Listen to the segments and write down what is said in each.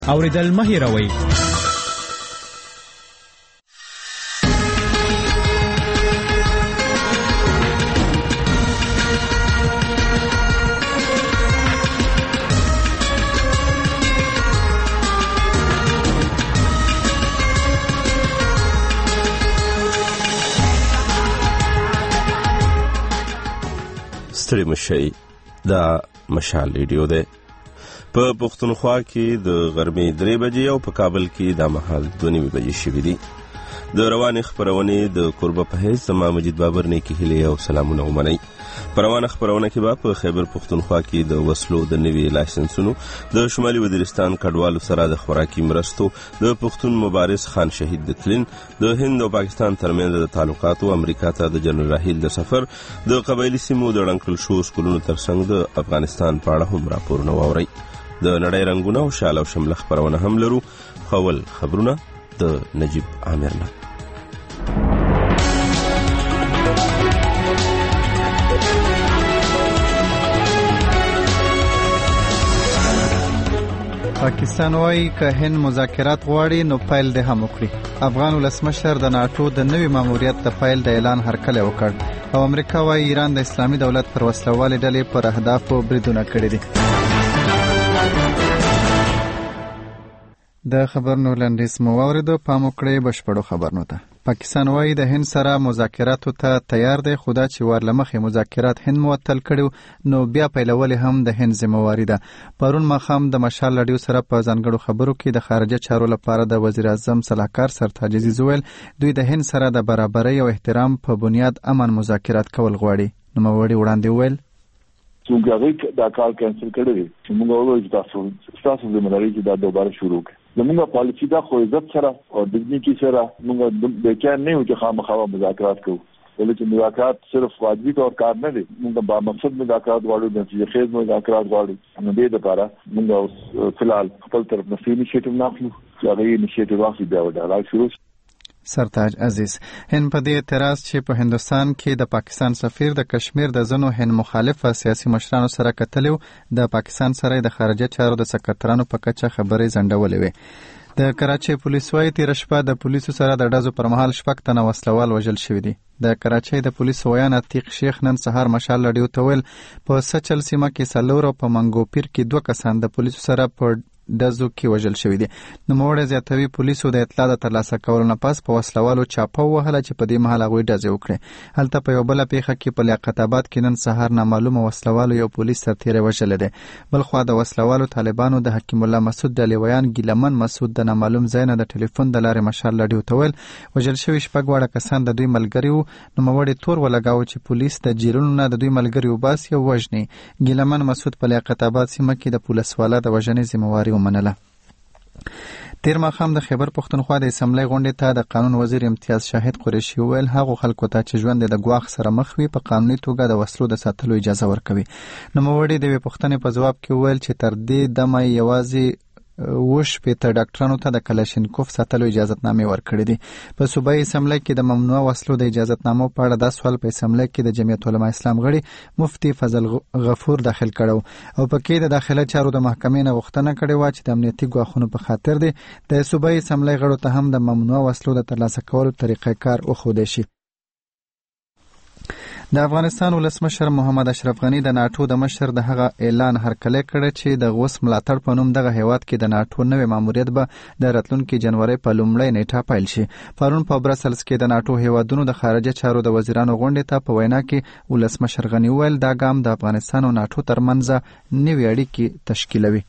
اوریدل مه هېروئ. ستړي مشئ، دا مشال ریډیو دی. په پښتونخوا کې د غرمې 3 بجې او په کابل کې دا مهال 2:30 بجې شوي دي. د روانې خپرونې د قربه په حیث زما مجید بابر نیکې هیلې او سلامونه ومنئ. په روانه خپرونه کې به په خیبر پښتونخوا کې د وسلو د نوي لایسنسونو د شمالي وزیرستان کډوالو سره د خوراکي مرستو، د پښتون مبارز خان شهید د تلین، د هند او پاکستان ترمنځ د تعلقاتو، امریکا ته د جنرال راحیل د سفر، د قبایلي سیمو د ړنګ شو سکولونو ترڅنګ د افغانستان په اړه هم راپورونه واورئ. د نړۍ رنګونه او شال او شمله خپرونه هم لرو. خول خبرونه د نجیب عامر نه. پاکستان وايي که هند مذاکرات غواړي نو پیل دې هم وکړي. افغان ولسمشر د ناټو د نوي ماموریت د پیل د اعلان هرکلی وکړ او امریکا وايي ایران د اسلامي دولت پر وسلوالې ډلې پر اهدافو بریدونه کړي دي. د خبرونو لنډیز مو واورېدو. پام وکړئ بشپړو خبرونو ته. پاکستان وايي د هند سره مذاکراتو ته تیار دی، خو دا چې ور لمخې مذاکرات هند معطل کړي نو بیا پیلول هم د هند ذمہواری ده. پرون ماښام د مشال رادیو سره په ځانګړو خبرو کې د خارجه چارو لپاره د وزیر اعظم صلاحکار سرتاج عزیز وویل دوی د هند سره د برابرۍ او احترام په بنیاد امن مذاکرات کول غواړي. نوموړي وړاندې وویل څنګه دا کار کینسل کړی چې موږ وایو چې تاسو ذمہواری چې دا دوباره شروع کړي. زموږ پالیسی دا خو عزت سره او ډیګنیټي سره موږ د کار نه یو چې خامخا مذاکرات کوو، ولکه مذاکرات صرف واجبي تور کار نه دي. موږ با مقصد مذاکرات غواړو، د نتیجې خیز مذاکرات غواړو. نو دې لپاره موږ فلحال خپل طرف نه انیشیټیو ناخلو چې هغه انیشیټیو واخلي بیا وډالای شروع. سرتاج عزیز هند په دې اعتراض چې په هندستان کې د پاکستان سفیر د کشمیر د ځنو هند مخالف سیاسي مشرانو سره کتلو، د پاکستان سره د خارجه چارو د سکرټرانو په کچه خبرې ځنډولې وې. د کراچۍ پولیس وايي تېره شپه د پولیسو سره د ډزو پر مهال 6 تنه وسلوال وژل شوي دي. د کراچۍ د پولیسو ویان عتیق شیخ نن سهار مشال رادیو ته ویل په سچل سیمه کې 4 او په منګوپیر کې 2 کسان د پولیسو سره په دزو کې وژل شوي دي. نوموړی زیاتوي پولیسو د اطلاع د ترلاسه کولو نه پس په وسلوالو چاپه ووهله چې په دې مهال هغوی ډزې وکړې. هلته په یو بله پیښه کې په لیاقت آباد کې نن سهار نامعلومه وسلوالو یو پولیس سرتیری وژلی دی. بلخوا د وسلوالو طالبانو د حکیم الله مسعود د لیویان ګیلمن مسعود د نامعلوم ځای نه د ټلیفون د لارې مشال رادیو ته ویل وژل شوي 6 کسان د دوی ملګري وو. نوموړي تور ولګاوه چې پولیس د جیلونو نه د دوی ملګري وباسي او وژني. ګیلمن مسعود په لیاقت آباد سیمه کې د پولیسوالا د وژنې ذمہواری ومنله. تیر ماښام د خیبر پښتونخوا د اسمبلی غونډې ته د قانون وزیر امتیاز شاهد قریشي وویل هغو خلکو ته چې ژوند د ګواښ سره مخ وي په قانوني توګه د وسلو د ساتلو اجازه ورکوي. نوموړي د یوې پوښتنې په ځواب کې وویل چې تر دې دمه یوازې 70 ډاکټرانو ته د کلاشینکوف ساتلو اجازهتنامې ورکړې دي. په صوبایي اسمبلی کې د ممنوع وسلو د اجازهتنامو په اړه دا سوال په اسمبلی کې د جمعیت علما اسلام غړي مفتي فضل غفور داخل کړو او پکې د داخله چارو د محکمې نه غوښتنه کړې و چې د امنیتي ګواښونو په خاطر د صوبایي اسمبلی غړو ته هم د ممنوع وسلو د ترلاسه کولو طریقې کار وښودل شي. د افغانستان ولسمشر محمد اشرف غنی د ناټو د مشر د هغه اعلان هرکلی کړی چې د غوث ملاتړ په نوم دغه هیواد کې د ناټو نوې ماموریت به د راتلونکي جنوري په لومړۍ نیټه پیل شي. پرون په برسلز کې د ناټو هیوادونو د خارجه چارو د وزیرانو غونډې ته په وینا کې ولسمشر غنی وویل دا ګام د افغانستان او ناټو ترمنځ نوې اړیکې تشکیلوي.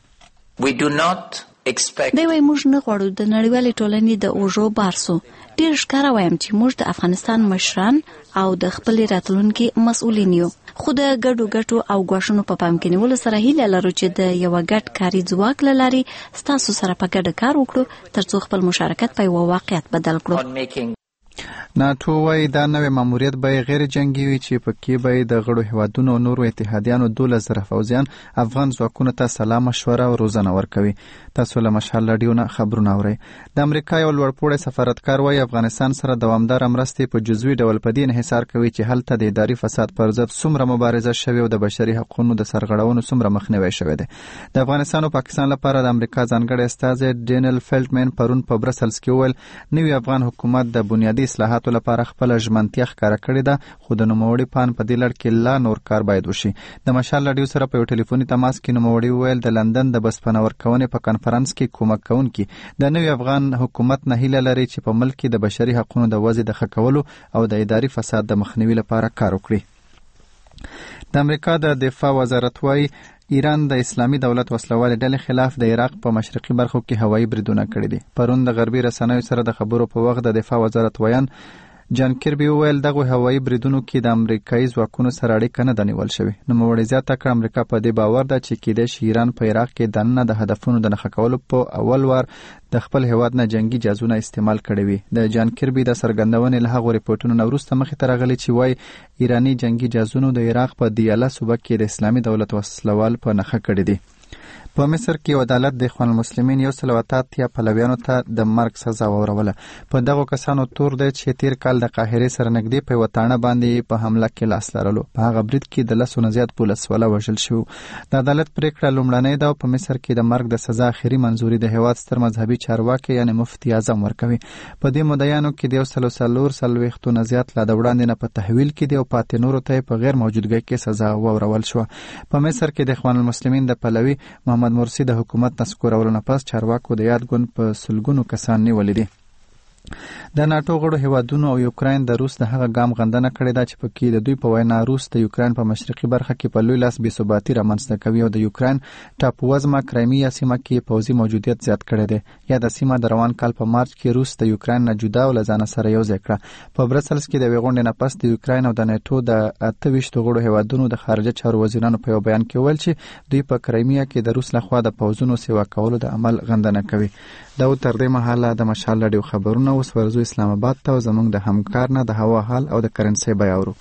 دی وایي موږ نه غواړو د نړیوالې ټولنې د اوږو بارسو. ډېر ښکاره وایم چې موږ د افغانستان مشران او د خپلې راتلونکي مسؤلین یو، خو د ګډو ګټو او ګواښونو په پام کې نیولو سره هیله لرو چې د یو ګډ کاري ځواک له لارې ستاسو سره په ګډه کار وکړو ترڅو خپل مشارکت په یو واقعیت بدل کړو. ناتو وايي دا نوې ماموریت به غیر جنگي وي چې پکې به د غړو هیوادونو او نورو اتحادیانو 12,000 فوجیان افغان ځواکونو ته سلا مشوره او روزنه ورکوي. تاسو له مشال رادیو نه خبرونه اورئ. د امریکا یو لوړپوړی سفارتکار وايي افغانستان سره دوامداره مرستې په جزوي ډول په دې انحصار کوي چې هلته د اداري فساد پر ضد څومره مبارزه شوې او د بشري حقوقو د سرغړونو څومره مخنیوي شوی دی. د افغانستان او پاکستان لپاره د امریکا ځانګړی استازی ډینل فیلټمن پرون په برسلز کې وویل نوی افغان حکومت د بنیادي اصلاحاتو لپاره خپل ژمنتیا ښکاره کړې ده خو د نوموړي پان په دې لړ کې لا نور کار باید وشي. د مشال رادیو سره په یو ټلیفوني تماس کې نوموړي وویل د لندن د بسپنه ورکونې په کنفرانس کې کومک کوونکي د نوي افغان حکومت نه هیله لري چې په ملک کې د بشري حقوقو د وضع د ښه کولو او د اداري فساد د مخنیوي لپاره کار وکړي. د امریکا د دفاع وزارت وايي ایران د اسلامي دولت وسلوالې ډلې خلاف د عراق په مشرقي برخو کې هوایي بریدونه کړي دي. پرون د غربي رسنیو سره د خبرو په وخت د دفاع وزارت ویان جان کربي وویل دغه هوایي بریدونو کې د امریکایي ځواکونو سره اړیکه نه ده نیول شوې. نوموړي زیاته کړه امریکا په دې باور ده چې کېدای شي ایران په عراق کې دننه د هدفونو د نښه کولو په اول وار د خپل هیواد نه جنگي جازونه استعمال کړي وي. د جان کربي د څرګندونې له هغو ریپورټونو نه وروسته مخې ته راغلي چې وایي ایراني جنگي جازونو د عراق په دیاله صوبه کې د اسلامي دولت وسلوال په نښه کړي دي. په مصر کې عدالت د اخوان المسلمین 188 پلویانو ته د مرګ سزا وروله. په دغو کسانو تور دی چې تیر کال د قاهرې سره نږدې په وطانه باندې په حمله کې لاس لرلو. په هغه برید کې د 100 نه زیات پولیس ولا وژل شو. د عدالت پریکړه لومړنۍ ده په مصر کې د مرګ د سزا اخیری منزوري د هیواد ستر مذهبي چارواکي یعنی مفتی اعظم ورکوي. په دې مدعیانو کې د 144 نه زیات لا د وړاندې نه په تحویل کې دی او پاتې نورو ته په غیر موجودګۍ کې سزا ورول شو. په مصر کې د اخوان المسلمین د پلوي محمد مرسی د حکومت نسکورولو نه پس چارواکو د یاد ګوند په سلګونو کسان نیولې دي. د ناتو غړو هیوادونو او یوکراین د روس د هغه ګام غندنه کړې ده چې پکې د دوی په وینا روس د یوکراین په مشرقي برخه کې په لوی لاس بې ثباتي رامنځته کوي او د یوکراین ټاپووزمه کرایمیا سیمه کې پوځي موجودیت زیات کړی دی. یا د سیمه د روان کال په مارچ کې روس د یوکراین نه جدا او له ځانه سره یو ځای کړه. په برسلز کې د یوې غونډې نه پس د یوکراین او د ناتو د 28 غړو هیوادونو د خارجه چارو وزیرانو په یو بیان کې وویل چې دوی په کرایمیا کې د روس لخوا د پوځونو سیوا کولو د عمل غندنه کوي. دا تر دې مهاله د مشال رادیو خبرونه اوس ورزو اسلام آباد ته زموږ د همکار نه د هوا حال او د کرنسي بیاورو.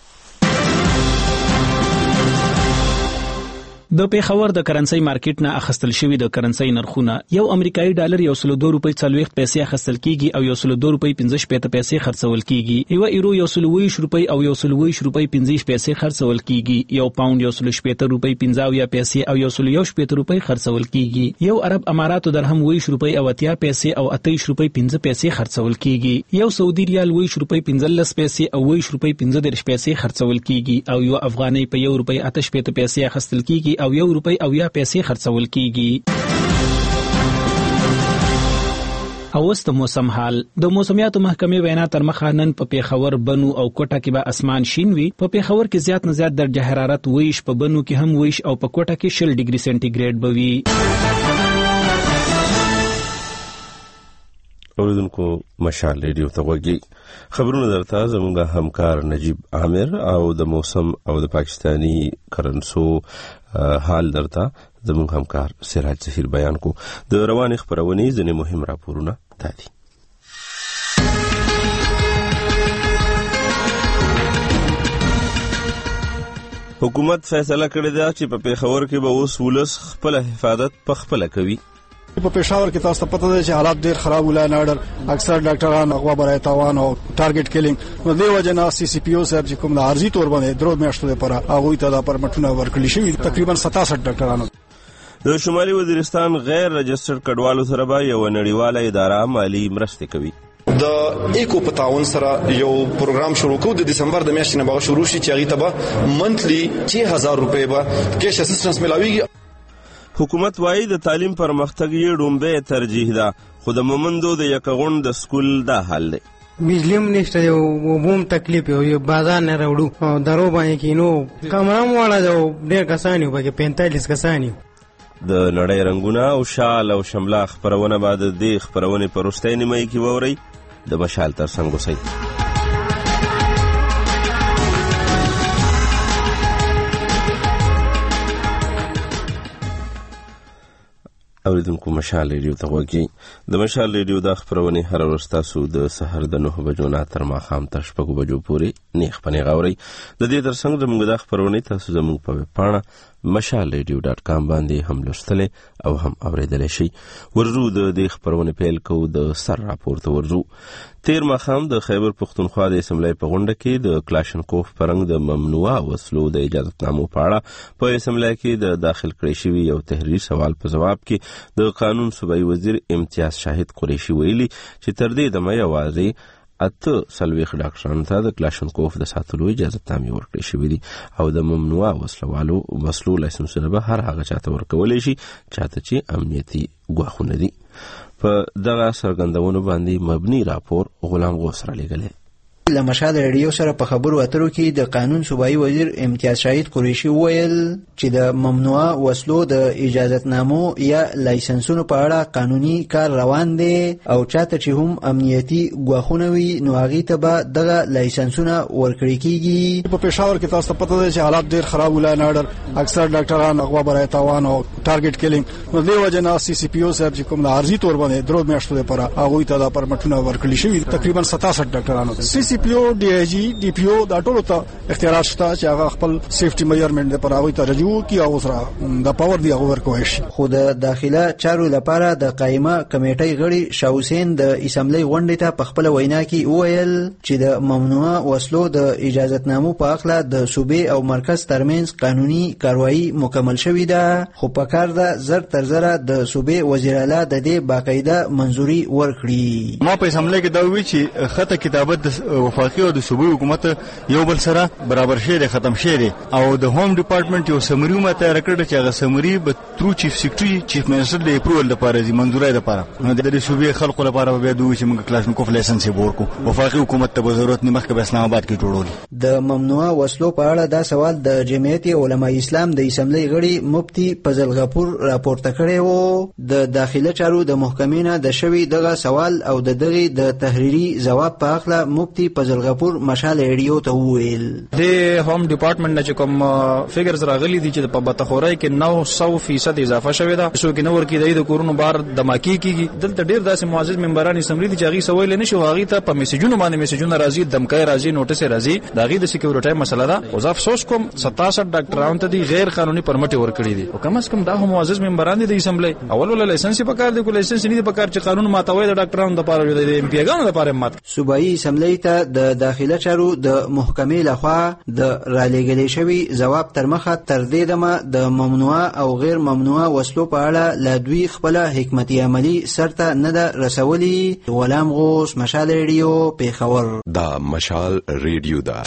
د پیښور د کرنسي مارکیټ نه اخستل شوی د کرنسي نرخونه یو امریکایي ډالر 102 روپۍ 40 پیسې اخستل کیږي او 102 روپۍ 15 پیسې خرڅول کیږي. یو ایرو 120 روپۍ او 120 روپۍ 15 پیسې خرڅول کیږي. یو پاوند 180 روپۍ 15 پیسې او 180 روپۍ خرڅول کیږي. یو عرب اماراتو درهم 20 روپۍ او 80 پیسې او 28 روپۍ 15 پیسې خرڅول کیږي. یو سعودي ریال 20 روپۍ 15 پیسې او 20 روپۍ 15 پیسې خرڅول کیږي او یو افغانۍ په 1 روپۍ 88 پیسې اخستل کیږي او 1 روپۍ او 80 پیسې خرڅول کیږي. اوس د موسم حال. د موسمیاتو محکمې وینا تر مخه نن په پیښور بنو او کوټه کې به اسمان شین وي. په پیښور کې زیات نه زیات درجه حرارت ویش، په بنو کې هم ویش او په کوټه کې 0 ډیګري سنټیګریډ به وي. اوریدونکو مشال ریډیو ته وګورئ. خبرونه درته زموږ همکار نجیب عامر او د موسم او د پاکستانی کرنسو حال درته زموږ همکار سراج ظهیر بیان کو. د رواني خبرونې ځینې مهم راپورونه دادي. حکومت فیصله کړې ده چې په پیښور کې به اوس ولس خپل حفاظت په خپل کوي. په پېښور کې تاسو ته پته ده چې حالات ډېر خراب ولای ناړر اکثر ډاکټران هغه برای تاوان او ټارګټ کیلینګ نو دی وجه نه سی سی پی او صاحب چې کوم د عارضی تور باندې درو میاشتو لپاره هغه ته د پرمټونه ورکړل شوی تقریبا 67 ډاکټرانو. د شمالي وزیرستان غیر رجسټرډ کډوالو سره به یو نړیواله اداره مالی مرسته کوي. د ایکو په تعاون سره یو پروګرام شروع کوو د دسمبر د میاشتې نه به شروع شي چې هغه ته به منتلی 6000 روپۍ به کیش اسسټنس ملاويږي. حکومت وايي د تعلیم پرمختګ یې ډومبه ترجیح ده خو د مومندو د یکغون د سکول دا حل دی. بجلیم نشته یو بوم تکلیف یو بازار نه راوړو درو باندې کینو کمرام والا جو ډېر کسانی وبګه 45 کسانی. د نړۍ رنگونه او شال او شمله خبرونه بعد د خبرونه پرسته نیمه کې ووري د مشال تر څنګ وسی. اوریدونکو مشال ریډیو ته وګورئ. د مشال ریډیو د خبرونه هر ورځ تاسو د سحر د 9 بجو نه تر ماښام تر 6 بجو پورې نیخ پنې غوړی. د دې ترڅنګ د موږ د خبرونه تاسو زموږ په پاڼه mashalradio.com باندې هم لوستل او هم اوریدل شي. ورزو د دې خبرونه پیل کو د سر راپورته ورزو. تیر ماښام د خیبر پختونخوا د اسمبلی په غونډه کې د کلاشنکوف پرنګ د ممنوعه وسلو د اجازهتنامو په اړه په اسمبلی کې د داخل کړی شوی یو تحریري سوال په جواب کې د قانون صوبایي وزیر امتیاز شاهد قریشي ویلي چې تر دې دمه یوازې 8 ډاکټرانو ته د کلاشنکوف د ساتلو اجازهتنامې ورکړې شوې دي او د ممنوعه وسلو لایسنسونه به هر هغه چاته ورکولی شي چاته چې امنیتي ګواښونه دي. په دغه څرګندونو باندې مبني راپور غلام غوث را لېږلی. له مشال ریډیو سره په خبرو اترو کې د قانون صوبایي وزیر امتیاز شاهد قریشي ویل چې د ممنوعه وسلو د اجازهتنامو یا لایسنسونو په اړه قانوني کار روان دی او چاته چې هم امنیتي ګواښونه وي نو هغې ته به دغه لایسنسونه ورکړي کېږي. په پېښور کې تاسو ته پته ده چې حالات ډېر خراب ولا نه اډر اکثر ډاکټران اغوا برای تاوان او ټارګټ کیلینګ نو دې وجه نه سی سی پی او صاحب چې کوم د عارضي تور باندې درو میاشتو لپاره هغوی ته د پرمټونه ورکړي شوي تقریبا 67 ډاکټرانو سی سی پی او D I G D P او دا ټول ته اختیارات شته چې هغه خپل سیفټي میجرمنټ لپاره هغوی ته رجوع کی او سره د پاور دی هغه ورکوي شي. خو د داخله چارو لپاره د قائمه کمیټې غړي شاه حسین د اسمبلی غونډې ته په خپل وینا کې وویل چې د ممنوعه وسلو د اجازهتنامو په اړه د صوبې او مرکز ترمنځ قانوني کاروایی مکمل شوې ده خو په کار ده زر تر زره د صوبې وزیر اعلی د دې باقاعده منځوري ورکړي. ما په اسمبلی کې دا وی چې خطه کتابت د وفاقي او د صوبې حکومت یو بل سره برابر شي ختم شي او د هوم ډپارټمنټ یو سمری ماته راکړه چې هغه سمری به ترو چیف سیکریټری چیف منسٹر د اپروول لپاره زی منځوري لپاره نو د صوبې خلکو لپاره به دوی چې موږ کلاشنکوف لایسنس ورکو وفاقي حکومت ته ضرورت نه مخکې اسلام آباد کې جوړول. د ممنوعه وسلو په اړه دا سوال د جمعیت علماء اسلام د اسمبلی غړي مفتی فضل غفور راپورته کړی وو. د داخله چارو د محکمې نه د شوی دغه سوال او د دغه د تحریري جواب په اړه مفتی فضل غفور مشال ریډیو ته وویل د هوم ډپارټمنټ نه چې کوم فګرز راغلي دي چې په بتخورای کې 900% اضافه شوې ده څو کې نور کې د کورونو بار دماکی کیږي. دلته ډیر داسې معزز ممبران اسمبلی دي چې هغه سوال نه شو هغه ته په میسجونو باندې میسجونه راځي دمکای راځي نوټس راځي دغه د سکیورټي مسله ده. او زه افسوس کوم 67 ډاکټرانو ته دي غیر قانوني پرمټ ورکړي دي او کم از کم دا هم معزز ممبران دي د اسمبلی اول ول لایسنس په کار دي کو لایسنس نه دي په کار چې قانون ماتوي د ډاکټرانو لپاره د ام پی ګانو لپاره مات. صوبایي اسمبلی ته د داخله چارو د محکمې لخوا د رالېږلې شوی جواب تر مخه تر دې دمه د ممنوعه او غیر ممنوعه وسلو په اړه لا دوی خپل حکمتي عملی سرته نه ده رسولي. غلام غوث مشال ریډیو پیښور. دا مشال ریډیو ده.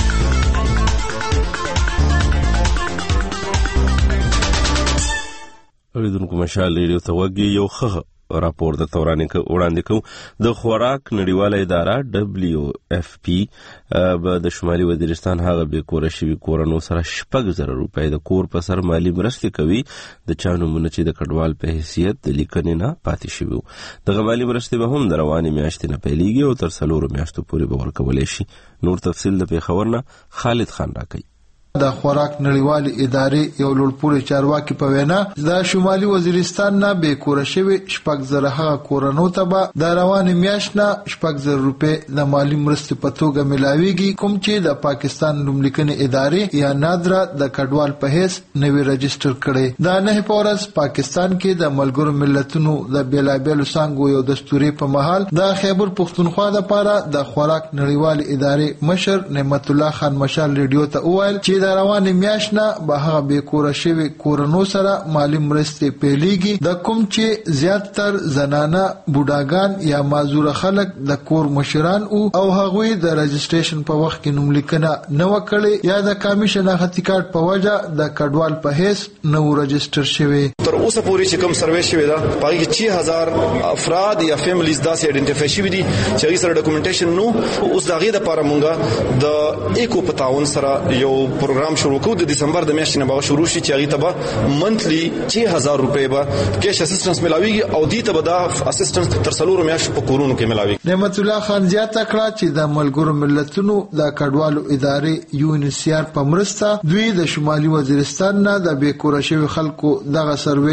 اوریدونکو مشال ریډیو ته وګورئ. یو ښه راپور د وړاندې کوم د خوراک نړیواله اداره WFP د شمالي وزیرستان هغه به کور شوی کورونو سره 6,000 روپۍ د کور په سر مالی مرستې کوي د چا نومونه چې د کډوال په حیثیت د لیکنې نه پاتې شوی. دغه مالی مرستې به هم د روانې میاشتې نه پیلېږي او تر 4 میاشتو پورې به ورکولی شي. نور تفصیل د پیښور نه خالد خان راکوي. د خوراک نړیوالې ادارې یو لوړپوړي چارواکي په وینا د شمالي وزیرستان نه به کور شوی 6,000 هغه کورونو ته به د روانې میاشت نه 6,000 روپۍ د مالی مرستې په توګه ملاويږي کوم چې د پاکستان نوملیکنې ادارې یا نادره د کډوال په هیڅ نوی رجستر کړي. د نه پورز پاکستان کې د ملګرو ملتونو د بیلابېلو څنګهو یو دستوري په محل د خیبر پختونخوا لپاره د خوراک نړیوالې ادارې مشر نعمت الله خان مشال ریډیو ته وویل چې د روانې میاشت نه به هغه به کور شوی کورونو سره مالی مرستې پیلېږي د کوم چې زیاتر زنانه بوډاګان یا معذور خلک د کور مشران او هغوی د رجستریشن په وخت کې نوملیکنه نه وکړي یا د کمیشن هڅې کارت په وجه د کډوال په هیڅ نو رجستر شوی. تر اوسه پورې چې کوم سروې شوی دا پای کې 6000 افراد یا فیملیز داسې آئیډنټیفای شوی دي چې هغه سره ډاکومېنټیشن نو اوس دا غي د لپاره مونږه د ایکو په تعاون سره یو پروګرام شروع کوو د دسمبر د میاشتې نه به شروع شي چې هغه ته به منتلی 6000 روپۍ به کیش اسسټنس ملاويږي او دې ته به دا اسسټنس تر 4 میاشتو په کورونو کې ملاويږي. نعمت الله خان زیاته کړه چې د ملګرو ملتونو د کډوالو ادارې UNHCR په مرسته دوی د شمالي وزیرستان نه د بیکور شوی خلکو دغه سروې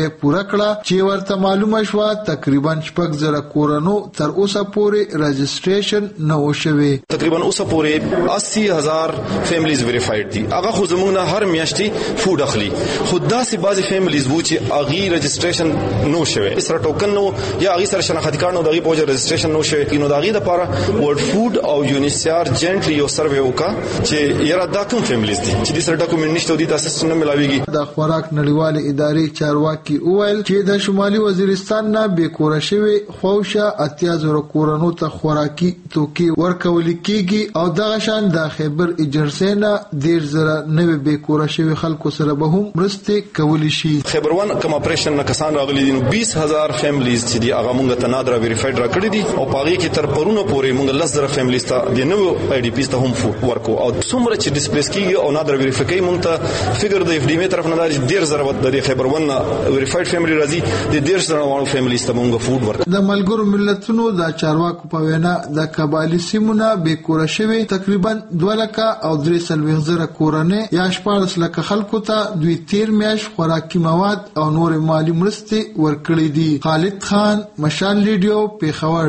سروې پوره کړه چې ورته معلومه شوه تقریبا 6,000 کورونو تر اوسه پورې رجسټریشن نه و شوی. تقریبا اوسه پورې 80,000 فیملیز ویریفاید دي. هغه خو زموږ هر میاشتې فود اخلي. خدا سي بعضی فیملیز وو چې اغي رجسټریشن نو شوی. سره ټوکن نو یا اغي سره شناختی کارت نو دغه پوجا رجسټریشن نو شوی. نو دغه لپاره ورلد فود او یونیسیار جنټلی یو سروې وکړه چې یاره دا کوم فیملیز دي چې د سره ډاکومنټ نشته دي تاسو نه ملاويږي. د خوراک نړیوال ادارې چارواکي وویل چې د شمالي وزیرستان نه بیکوره شوی خوښه 80,000 کورونو ته خوراکي توکي ورکول کیږي او دغه شان د خیبر اجرسه نه 10,000 نوې بیکوره شوی خلکو سره به هم مرستې کول شي. خیبر ون کوم اپریشن نه کسان راغلي دي 20,000 فیملیز چې دی هغه مونږ ته نادرا ویریفاید را کړی دي او پاره کې تر پرونو پورې مونږ 10,000 فیملیز ته د نو آی ډی پیس ته هم ورکو او څومره چې ډیسپلیس کیږي او نادر ویریفای مونږ ته فګر د اف ډی می طرف نه داري 10,000 د خیبر ون ویریفاید فیملی راځي د 10,000 فیملیز ته مونږ فود ورکو. د ملګرو ملتونو د چارواکو په وینا د قبایلی سیمونه بیکوره شوی تقریبا 2,300,000 کورنۍ یا 14,00,000 خلکو ته دوی تیر میاش خوراکي مواد او نور مالی مرستې ورکړي دي. خالد خان، مشال ریډیو، پیښور.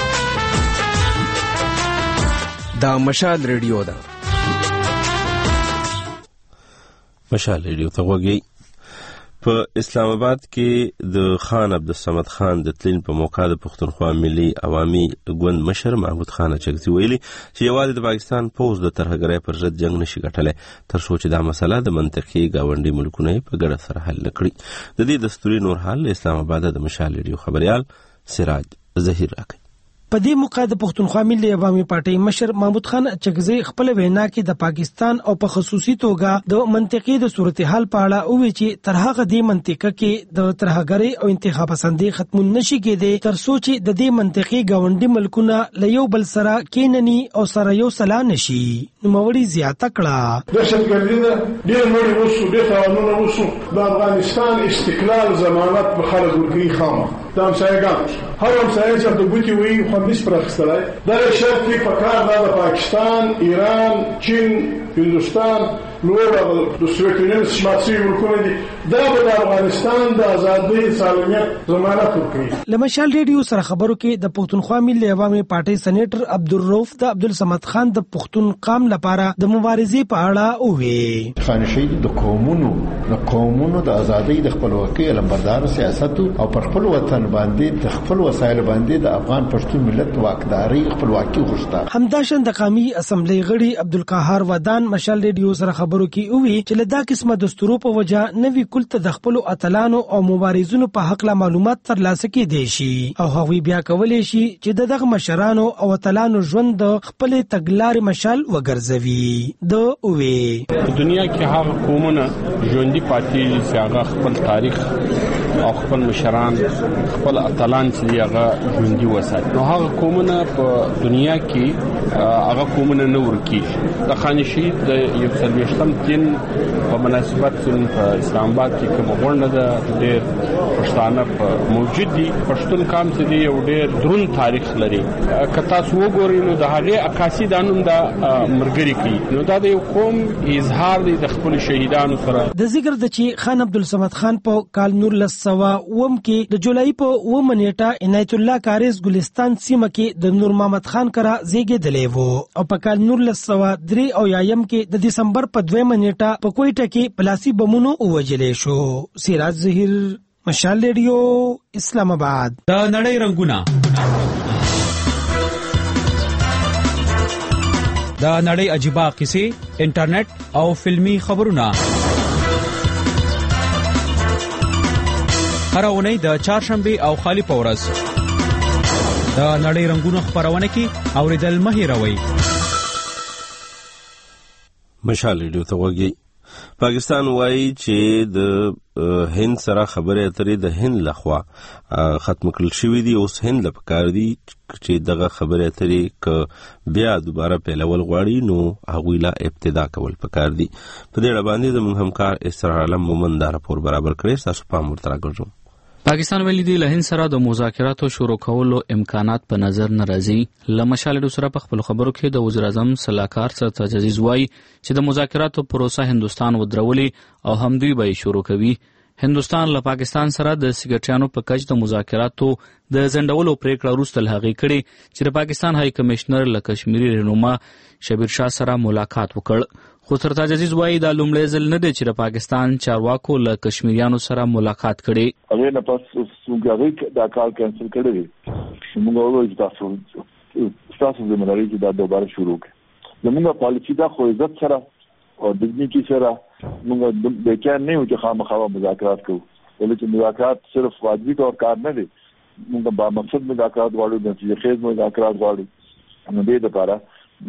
دا مشال ریډیو ده. مشال ریډیو ته وګورئ. په اسلام آباد کې د خان عبدالصمد خان د تلین په موقع د پښتونخوا ملي عوامي ګوند مشر محمود خان چغزي ویلي چې یوازې د پاکستان پوز د ترهګرۍ پر ضد جنگ نشي ګټلی تر څو چې دا مسله د منطقي گاونډي ملکونو په ګډه سره حل نکړي. د دې دستوري نور حال اسلام آباد د مشال ریډیو خبريال سراج ظهیر راکړي. په دې موقع د پښتونخوا ملي عوامي پارټۍ مشر محمود خان چغزي خپل وینا کې د پاکستان او په خصوصي توګه د منطقي د صورتحال په اړه وویل چې تر هغه د منطقه کې د ترهګرۍ او انتخاب پسندۍ ختمون نشي کېدی تر څو چې د دې منطقي گاونډي ملکونه له یو بل سره کېنني او سره یو سلا نشي. نوموړي زیاته کړه دهشتګردي ډېر مړي وشو، ډېر تاوانونه وشو. د افغانستان استقلال ضمانت په خلک ورکوي خامه د همسایګانو هر همسایه چې د ګوتې وي خوندیس پر اخیستلی دا شرط کې په کار دا د پاکستان، ایران، چین، هندوستان نور د سوویت یونین شمال شوي ملکونه دي دا به د افغانستان د ازادۍ سالمیت ضمانت ورکوي. له مشال ریډیو سره خبرو کې د پښتونخوا ملي عوامي پارټۍ سېنیټر عبدالرؤف د عبدالصمد خان د پښتون قام لپاره د مبارزې په اړه وویل. خانشید د قومونو د ازادۍ د خپلواکۍ لمبردار سیاست او پر خپل وطن باندې د خپل وسایل باندې د افغان پښتون ملت واکداري خپلواکي غوښته. همداشان د قومي اسمبلی غړي عبدالقهار ودان مشال ریډیو سره خبرو کې وویل چې لدا قسمه دستورو په وجه نوی کلت د خپل اتلانو او مبارزونو په حق لا معلومات ترلاسه کېدي شي او هغوی بیا کولای شي چې دغه مشرانو او اتلانو ژوند د خپل تګلارې مشال وګرځوي. د اوې په دنیا کې هغه قومونه ژوندۍ پاتې چې هغه خپل تاریخ او خپل مشران خپل اتلان چې هغه ژوندۍ وساتي نو هغه قومونه په دنیا کې هغه قومونه نه ورکی. د خانشید د 120م دین په مناسبت په اسلام آباد کې کوم غونډه ده ډېر پښتانه په موجود دي. پښتون قام چې دی یو ډېر درون تاریخ لري. که تاسو وګورئ نو د هغې عکاسي دا نوم د ملګري کوي نو دا د یو قوم اظهار دی د خپلو شهیدانو سره. د ذکر د چې خان عبدالصمد خان په کال 1900 کې د جولای په 9 نیټه عنایت الله کاریز ګلستان سیمه کې د نور محمد خان کرا زیږېدلی و او په کال 1903 او یایم کې د دسمبر په 2 نیټه په کویټه کې پلاسي بمونو ووجلې شو. سراج ظهیر، مشال ریډیو، اسلام آباد. د نړۍ رنگونه د نړۍ عجیبه قصې، انټرنیټ او فلمی خبرونه هر اونۍ د چهارشنبه او خالی په ورځ د نړۍ رنگونه خبرونه کې اوریدل مه هېروئ. مشال ریډیو ته وګورئ. پاکستان وایي چې د هند سره خبرې اترې د هند لخوا ختم کړل شوې دي. اوس هند له پکار دي چې دغه خبرې اترې که بیا دوباره پیلول غواړي نو هغوی لا ابتدا کول پکار دي. په دې اړه باندې زموږ همکار اسرار عالم مومند دا راپور برابر کړی. تاسو پام ورته راګرځوم. پاکستان ویلي دی له هند سره د مذاکراتو شروع کولو امکانات په نظر نه راځي. له مشال ریډیو سره په خپل خبرو کې د وزیر اعظم صلاحکار سرتاج عزیز وایي چې د مذاکراتو پروسه هندستان ودرولي او هم دوی به شروع کوي. هندستان له پاکستان سره د سیکریټریانو په کچ د مذاکراتو د ځنډولو پریکړه وروسته له هغې کړې چې د پاکستان های کمشنر له کشمیري رهنما شبیر شاه سره ملاقات وکړ. خو سرتاج عزیز وایي دا لومړی ځل نه دی چې د پاکستان چارواکو له کشمیریانو سره ملاقات کړي. هغې نه پس هغوی دا کار کینسل کړی دی چې موږ ووایو چې ستاسو ذمه لري چې دا دوباره شروع کړي. زموږ پالیسي دا خو عزت سره او ډیګنیټي سره موږ بیکار نه یو چې خامخا مذاکرات کوو، ولې چې مذاکرات صرف واجبي طور کار نه دی، موږ با مقصد مذاکرات غواړو، د نتیجه خیز مذاکرات غواړو. نو دې لپاره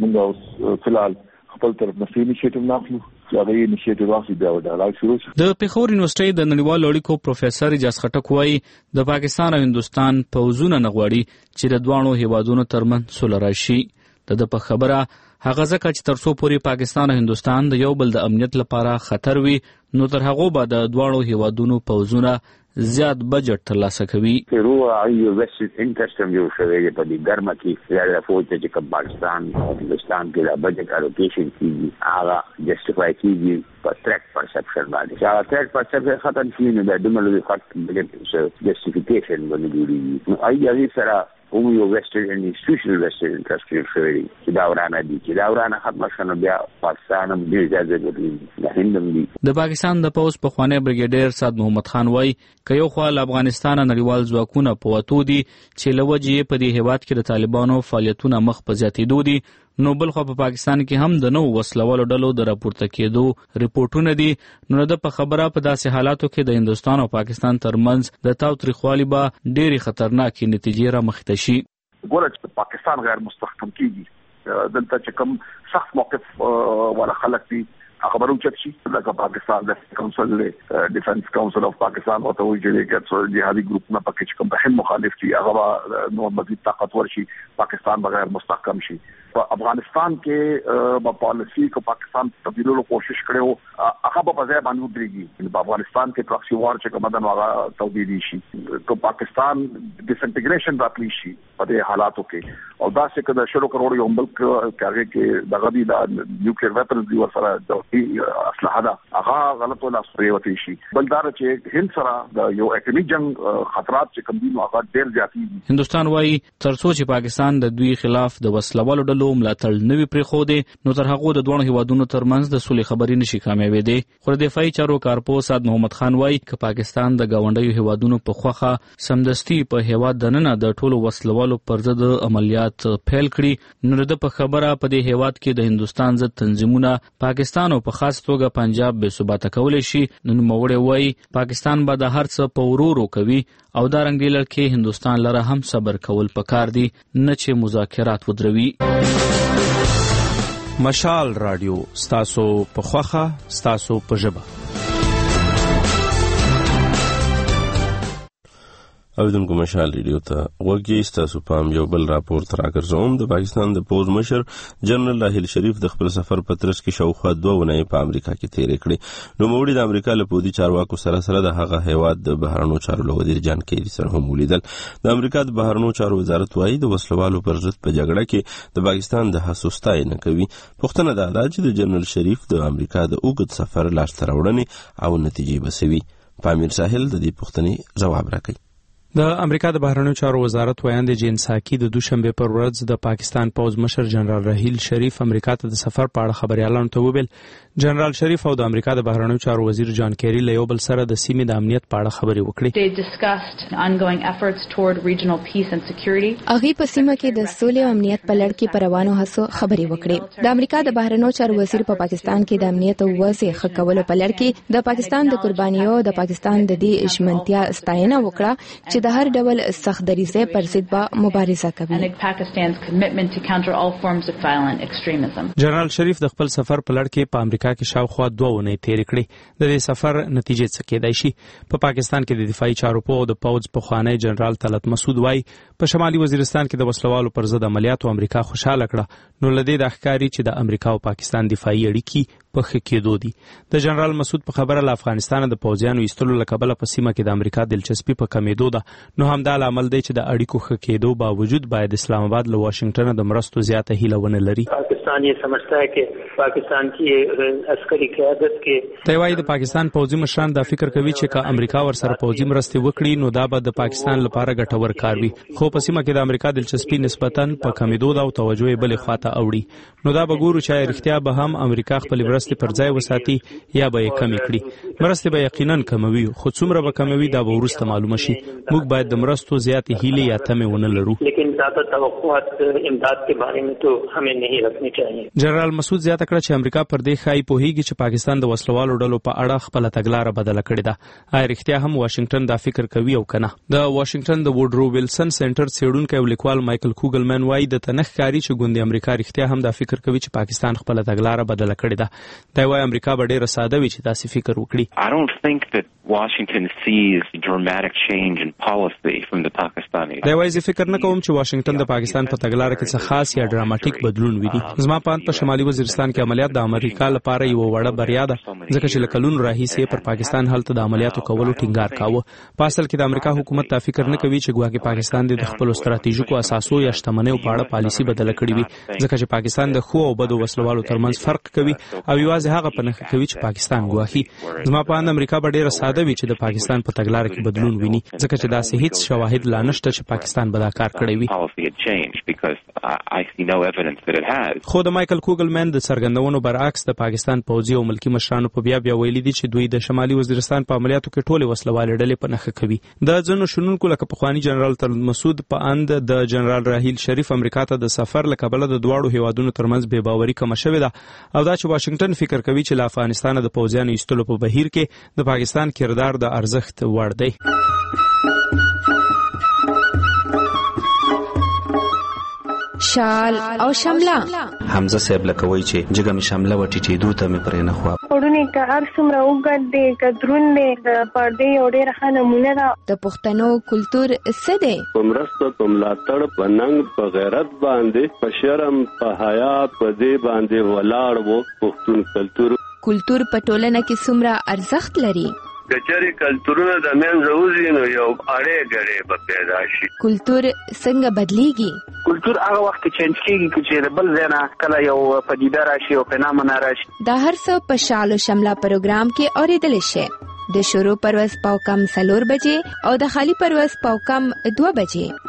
موږ فلحال خپل طرف نه انیشیټیو ناخلو چې هغه انیشیټیو واخلي بیا ډایالوګ شروع شي. د پیښور یونیورسيټي د نړیوالو اړیکو پروفیسور اجاز خټک وایي د پاکستان او هندستان پوځونه نه غواړي چې د دوانو هیوادونو ترمنځ سوله راشي. د په خبره هغه ځکه چې ترڅو پورې پاکستان او هندستان د یو بل د امنیت لپاره خطر وي نو تر هغه به د دوانو هیوادونو پوځونه زیات بجټ ترلاسه کوي. پیرو ایو ویسټ انټرسټ هم یو شوی په دې ګرمه کې زیاده فوج چې کوم پاکستان او هندستان کې د بجټ الوکیشن کیږي هغه جسټیفای کیږي په ټریک پرسپشن باندې. چې هغه ټریک پرسپشن ختم شي نو د دومره خط بجټ جسټیفیکیشن باندې جوړیږي. نو ایو سره او یو ویسټرن انسټیټیوشنل ویسټرن انټرسټ شوی چې دا ورانه دي چې دا ورانه ختم شنه بیا پاکستان هم ډیر ځای دی د هندم دي. د پاکستان د پوز په خوانی بریګیډیر سعد محمد خان وای ک یو خو افغانستان نړیوال ځواکونه په وته دي چې لوجې په دې هیواد کې د طالبانو فعالیتونه مخ په زیاتېدو دي، نو بل خو په پاکستان کې هم د نو وسلوالو ډلو د راپورته کېدو ریپورتونه دي. نو د په خبره په داسې حالاتو کې د هندستان او پاکستان ترمنځ د تاوتریخوالي به ډېری خطرناکې نتیجې را مخته شي. ګوره چې پاکستان غیر مستحکم کیږي، دلته چې کوم سخت موقف ولا خلک دي خبرو چت شي لکه پاکستان د کونسل ډیفنس کونسل اف پاکستان او ته وی چې جهادي ګروپ نه پکې کوم به مخالف دي هغه نو مزید طاقتور شي، پاکستان بغیر مستحکم شي. په افغانستان کې په پالیسی کو پاکستان تبدیلولو کوشش کړو هغه په ځای باندې ودرېږي. په افغانستان کې پراکسی وار چې کوم د هغه تبدیلی شي کو پاکستان ډیسنټیګریشن راځي شي په دې حالاتو کې او دا چې کله شروع کړو یو ملک کې دغه دی د نیوکلیر ویپنز دی ورسره د اسلحه دا هغه غلط ولا پریوتی شي. بلدار چې هند سره د یو اټومي جنگ خطرات چې کوم دي هغه ډېر زیاتی دي. هندستان وايي ترڅو چې پاکستان د دوی خلاف د وسلوالو ډلو ملاتړ نوي پرې خو دي نو تر هغه د دوه هیوادونو ترمنځ د سولې خبرې نشي کامیابې دي. خو د دفاعي چارو کارپوه سعد محمد خان وايي چې پاکستان د گاونډیو هیوادونو په خوخه سمدستي په هیواد دننه د ټولو وسلوالو پر ضد عملیات پیل کړي نو د په خبره په دې هیواد کې د هندستان ضد تنظیمونه پاکستان او په خاص توګه پنجاب به ثبات کولای شي. نو موړې وايي پاکستان به د هر څه په ورورو کوي او دا رنګ دی لکه هندستان لره هم صبر کول پکار دي نه چې مذاکرات ودروي. مشال رادیو ستاسو په خوخه ستاسو په ژبه. اوریدونکو مشال ریډیو ته وګورئ. ستاسو پام یو بل راپورټ راګرځوم. د پاکستان د پوز مشر جنرال راحیل شریف د خپل سفر په ترڅ کې شاوخوا 2 ونې په امریکا کې تیرې کړې. نو موړي د امریکا له پودي چارواکو سره د هغه هیواد د بهرنیو چارو وزیر جان کیری سره هم ولیدل. د امریکا د بهرنیو چارو وزارت وايي د وسلوالو پر ضد په جګړه کې د پاکستان د حسوستای نه کوي. پښتنه دا چې د جنرال شریف د امریکا د اوږد سفر لاسته راوړنې او نتیجې بسوي. پامیر ساحل د دې پښتنې جواب راکړي. د امریکا د بهرنیو چارو وزارت ویاند جین ساکی د دوشنبه پر ورځ د پاکستان پوز مشر جنرال راحیل شریف امریکا ته د سفر په اړه خبريالانو ته وویل. جنرال شریف او د امریکا د بهرنیو چارو وزیر جان کیری له یو بل سره د سیمې د امنیت په اړه خبرې وکړې. هغه په سیمه کې د سولې او امنیت په لړ کې پروانو هڅو خبرې وکړې. د امریکا د بهرنیو چارو وزیر په پاکستان کې د امنیت او وضع ښه کولو په لړ کې د پاکستان د قربانیو د پاکستان د دې ژمنتیا ستاینه وکړه چې د هر ډول سخت دریځه پر ضد به مبارزه کوي. جنرال شریف د خپل سفر په لړ کې په امریکا کې شاوخوا 2 ونې تیرې کړې. د دې سفر نتیجې څه کېدای شي؟ په پاکستان کې د دفاعي چارو په د پوز په خوانی جنرال طلعت مسعود وايي په شمالي وزیرستان کې د وسلوالو پر ضد عملیاتو امریکا خوشاله کړه. نو لدې د ښکاری چې د امریکا او پاکستان دفاعي اړیکې په ښه کېدو دي. د جنرال مسعود په خبره له افغانستان د پوځیانو ایستلو له کبله په سیمه کې د امریکا دلچسپي په کمیدو ده، نو همدا لامل دی چې د اړیکو ښه کېدو باوجود باید اسلام آباد له واشنگټن د مرستو زیاته هیله ونه لري. پاکستان یہ سمجھتا ہے کہ پاکستان کی عسکری قیادت کې دی وايي د پاکستان پوځي مشران دا فکر کوي چې که امریکا ورسره پوځي مرستې وکړي نو دا به د پاکستان لپاره ګټور کار وي، خو په سیمه کې د امریکا دلچسپي نسبتاً په کمیدو ده او توجه یې بلې خواته اوړي، نو دا به ګورو چې رښتیا به هم امریکا خپل مرستې پر ځای وساتي یا به یې کمې کړي. مرستې به یقینا کموي، خو څومره به کموي دا به وروسته معلومه شي. موږ باید د مرستو زیاتې هیلې یا تمې ونه لرو، لیکن زیادہ توقعات امداد کے بارے میں تو ہمیں نہیں رکھنی چاہیے. جنرال مسعود زیاته کړه چې امریکا پر دې ښایي پوهیږي چې پاکستان د وسلوالو ډلو په اړه خپل تګلاره بدله کړې ده. آیا رښتیا هم واشنگټن دا فکر کوي او کنه؟ د واشنگټن د ووډرو ویلسن سنټر څېړونکی او لیکوال مایکل کوګلمن وايي د تنخ کاری چې ګوند امریکا رښتیا هم دا فکر کوي چې پاکستان خپل تګلاره بدله کړې ده. دا وايي امریکا به ډېر ساده وي چې داسې فکر وکړي. I don't think that Washington sees dramatic change in policy from the Pakistanis. دا وايي فکر نه کوم چې واشنگټن د پاکستان په تګلاره کې څه خاص یا ډراماټیک بدلون ویني. زما په اند په شمالي وزیرستان کې عملیات د امریکا لپاره یو وړه بریا ده، ځکه چې له کلونو راهیسې پر پاکستان هلته د عملیاتو کولو ټینګار کاوه. په اصل کې د امریکا حکومت دا فکر نه کوي چې ګواکې پاکستان د خپل ستراتیژیکو اساسو یا شتمنیو په اړه پالیسي بدله کړې وي، ځکه چې پاکستان د خو او بدو وسلوالو ترمنځ فرق کوي او یوازې هغه په نښه کوي چې پاکستان ګواهي. زما په اند امریکا به ډېره ساده وي چې د پاکستان په تګلاره کې بدلون ویني، ځکه چې داسې هیڅ شواهد لا نشته چې پاکستان به دا کار کړی وي. خو د مایکل کوګلمن د څرګندونو برعکس د پاکستان پوځي او ملکی مشرانو په بیا ویلي دي چې دوی د شمالي وزیرستان په عملیاتو کې ټولې وسلوالې ډلې په نښه کوي. د ځینو شنونکو لکه پخوانی جنرال مسعود په اند د جنرال راحیل شریف امریکا ته د سفر له کبله د دواړو هیوادونو ترمنځ بې باوري کمه شوې ده او دا چې واشنگټن فکر کوي چې له افغانستان د پوځیانو ایستلو په بهیر کې د پاکستان کردار د ارزښت وړ دی. شال او شمله حمزه صاحب لکوي چې جګه می شمله و ټیټېدو ته می پرې نه خو پړونی که هر څومره وګد دی که درون دی د پردې یو ډېره ښه نمونه ده. د پښتنو کلتور څه دی؟ په مرسته په ملاتړ په ننګ په غیرت باندې په شرم په حیا په دې باندې ولاړ وو. پښتون کلتور په ټولنه کې څومره ارزښت لري؟ کچري کلتورونه د منځه وځي نو یو اړې ګړې به پیدا شي. کلتور څنګه بدلیږي؟ کلتور هغه وخت چینج کیږي چې بل ځای نه کله یو پدیده راشي او فنامنا راشي. دا هر څه په شال او شمله پروګرام کې اوریدل شي. د شروع پرواز پاو کم 4 بجې او د خالی پرواز پاو کم 2 بجې.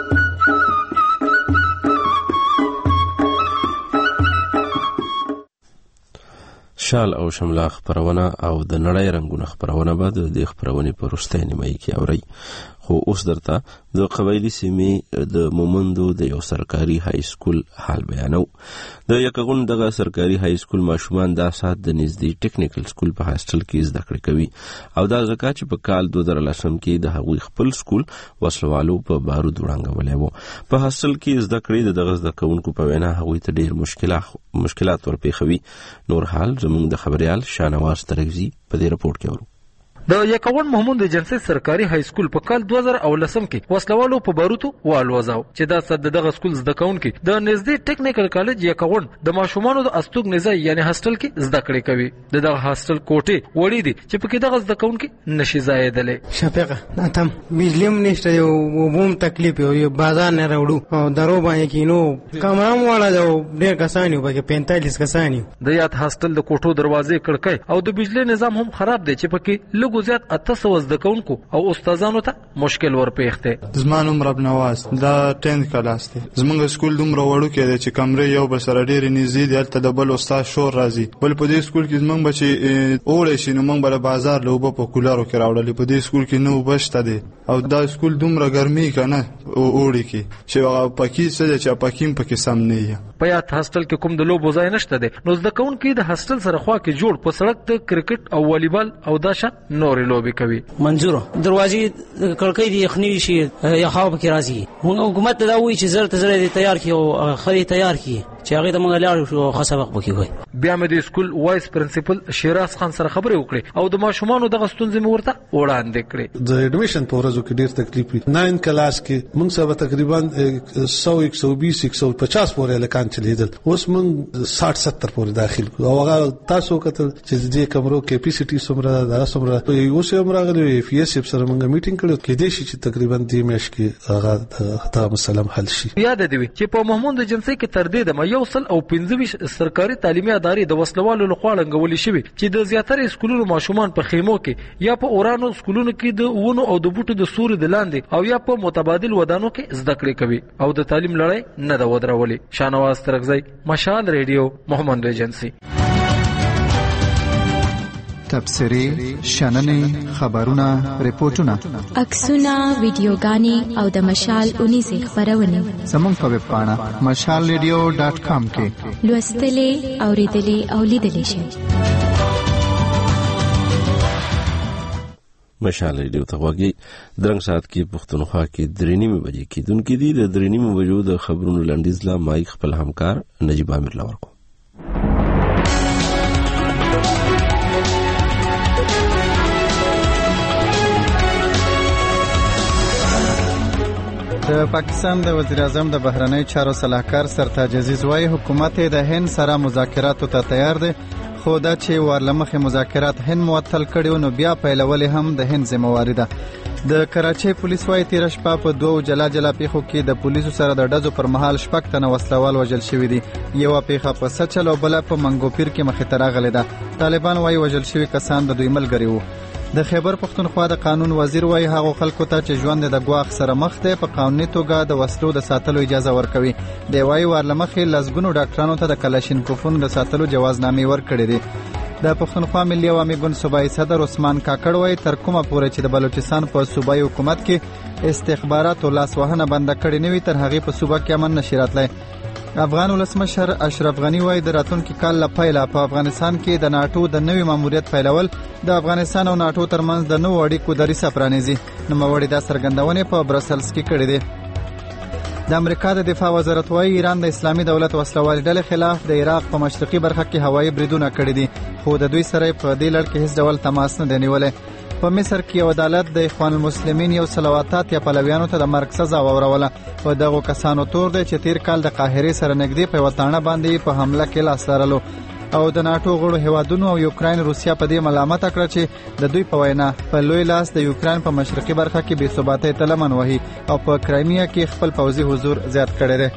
شال او شمله خبرونه او د نړۍ رنگونه خبرونه به د دې خبرونې په وروستۍ نیمایي کې اورئ. خو اوس درته د قبایلي سیمې د مومندو د یو سرکاري های سکول حال بیانو. د یکغون دغه سرکاري های سکول ماشومان دا سات د نږدې ټیکنیکل سکول په هاسټل کې زده کړې کوي او دا ځکه چې په کال 2010 کې د هغوی خپل سکول وسلوالو په بارود وړاندې وو. په هاسټل کې زده کړې د دغه زده کوونکو په وینا هغوی ته ډېر مشکلات ورپېښوي. نور حال زموږ د خبريال شانواز ترغزي په دې رپورت کې اورو. د یکاون محمود ایجنسی سرکاري های سکول په کال 2010 کې وسلوالو په باروتو والوځاو چې دا صد دغه سکول زده کوونکي د نږدې ټیکنیکل کالج یکاون د ماشومانو د استوګ نزای یعنی هاسټل کې زده کړې کوي. دغه هاسټل کوټه وړي دي چې پکې دغه زده کوونکي نشي زایدلې. شپږه ناتم بجلیم نشته یو وبوم تکلیف یو بازار نه راوړو او درو باندې کینو کمرام والا جو ډېر کسان یو پکې 45 کسان یو. د یاد هاسټل د کوټو دروازې کړکۍ او د بجلی نظام هم خراب دي چې پکې لږ زیات 800 زده کوونکو او استادانو ته مشکل ورپېښته. زمانوم رب نواز دا 10 کلاس دی. زمونږ سکول دومره وړو کې دی چې کمرې یو بل سره ډېرې نږدې دي. هلته د بل استاد شور راځي. بل په دې سکول کې زمونږ بچي اوړی شي نو موږ به بازار له اوبه په کولارو کې راوړلې. په دې سکول کې نه اوبه شته دی او دا سکول دومره ګرمي که نه اوړي کې چې هغه پکې څه دی چې پکې پکې سم نه وي. په یاد هاسټل کې کوم د لوبو ځای نشته دی نو زده کوونکي د هاسټل سره خوا کې جوړ په سړک د کرکټ او والیبال او داشه نورې لوبې کوي. منظور دروازې کړکۍ دی یخنی شي یا خاو پکې راځي. موږ حکومت دا وایي چې زر ته زر تیار کړي او خري تیار کړي چې هغه ته موږ لاړ شو خاصه وخت پکې وای. بیا مې د سکول وایس پرنسپل شیراز خان سره خبرې وکړې او د ماشومانو دغه ستونزې مې ورته وړاندې کړې. د اډمیشن په ورځو کې ډېر تکلیف وي. 9 کلاس کې موږ سره تقریبا 100 120 150 پورې لکان چلیدل. اوس موږ 60 70 پورې داخل او هغه تاسو کتل چې د کمرو کیپیسټي څومره ده څومره اوس هم راغلی اف اس سره موږ میټینګ کړو کې د شي تقریبا 3 میاشتې کې هغه د مسلم حل شي. یاد دی چې په محمود جنسي کې تر دې د 125 سرکاري تعلیمي ادارې د وسلوالو لخوا لنګولې شوې چې د زیاتره سکولونو ماشومان په خیمو کې یا په اورانو سکولونو کې د ونو او د بوټو د سوري د لاندې او یا په متبادل ودانو کې زده کړې کوي او د تعلیم لړۍ نه د ودرولې. شانواز ترغزی، مشال ریډیو، محمد جنسي. تبصرې، شننې، خبرونه، ریپورتونه، عکسونه، ویډیوګانې او د مشال 19 خبرونه زموږ په ویب پاڼه mashalradio.com کې لوستلې، اوریدلې او لیدلې شئ. مشال ریډیو ته غوږی درنګ سات کې پښتونخوا کې 3:30 بجې کېدونکې دي. د 3:30 بجو د خبرونو لنډیز لا مایک خپل همکار نجیب عامر لورکو. د پاکستان د وزیر اعظم د بهرنی چارو صلاحکار سرتاج عزیز وايي حکومت د هند سره مذاکراتو ته تیار دی، خو دا چې ورلمخه مذاکرات هند معطل کړي نو بیا پیلول هم د هند ذمہواری ده. د کراچۍ پولیس وايي تیر شپه په 2 جلا پیښو کې د پولیسو سره د ډزو پر مهال 6 تنه وسلوال وژل شوی دي. یو پیښه په سچل او بل په منګوپیر کې مخې ته راغله ده. طالبان وايي وژل شوی کسان د دوی ملګری وو. د خیبر پښتونخوا د قانون وزیر وايي هغه خلکو ته چې ژوند د ګواښ سره مخ دي په قانوني توګه د وسلو د ساتلو اجازه ورکوي. دی وايي ورلمخې لزګونو ډاکټرانو ته د کلاشینکوفونو د ساتلو جوازنامې ورکړي دي. د پښتونخوا ملي عوامي ګوند صوبایي صدر عثمان کاکړ وايي تر کومه پورې چې د بلوچستان په صوبایي حکومت کې استخباراتو لاسوهنه بند کړي نه وي تر هغه په صوبه کې امن نشي راتلی. افغان ولسمشر اشرف غنی وايي د راتلونکي کال لپاره په افغانستان کې د ناتو د نوي ماموریت پیلول د افغانستان او ناتو ترمنځ د نوو اړیکو د ریسه پرانیزي. نوموړي دا څرګندونه په برسلز کې کړې ده. د امریکا د دفاع وزارت وايي ایران د اسلامي دولت وسلوال ډلې خلاف د عراق په مشرقي برخه کې هوایي بریدونه کړي دي، خو د دوی سره په دې لړ کې هیڅ ډول تماس نه دی نیولی. په مصر کې یو عدالت د اخوان المسلمین یو سلواتات یا پلویانو ته د مرګ سزا ووروله. په دغه کسانو تور دی چې تیر کال د قاهرې سره نږدې په وطانه باندې په حمله کې لاس لرلو او د ناتو غړو هیوادونو او یوکراین روسیا په دې ملامت کړه چې د دوی په وینا په لوی لاس د یوکراین په مشرقي برخه کې بې ثباتۍ ته لمن وهي او په کرایمیا کې خپل پوځي حضور زیات کړی دی.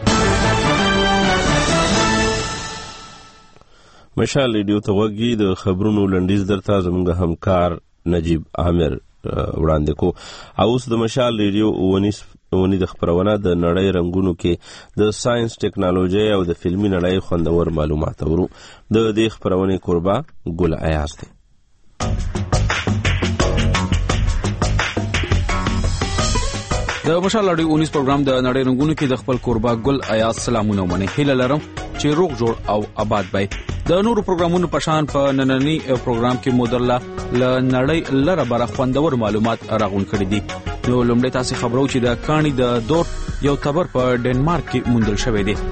مشال ریډیو ته غوږی د خبرونو لنډیز درته زموږ همکار نجیب عامر وړاندې کو. اوس د مشال ریډیو ونی د خبرونه د نړۍ رنگونو کې د ساينس ټیکنالوژي او د فلمي نړۍ خوندور معلومات ورو. د دې خبرونه قربا ګل ایاز دی. د مشال ریډیو 19 پروګرام د نړۍ رنگونو کې د خپل قربا ګل ایاز سلامونه منه هیله لرم چې روغ جوړ او آباد وي. د نورو پروګرامونو په شان په نننی پروګرام کې مودرلا ل نړۍ لره بر خوندور معلومات راغون کړي دي. نو لومړی تاسو خبرو چې د کانی د دور یو تبر په ډنمارک کې موندل شوی دی.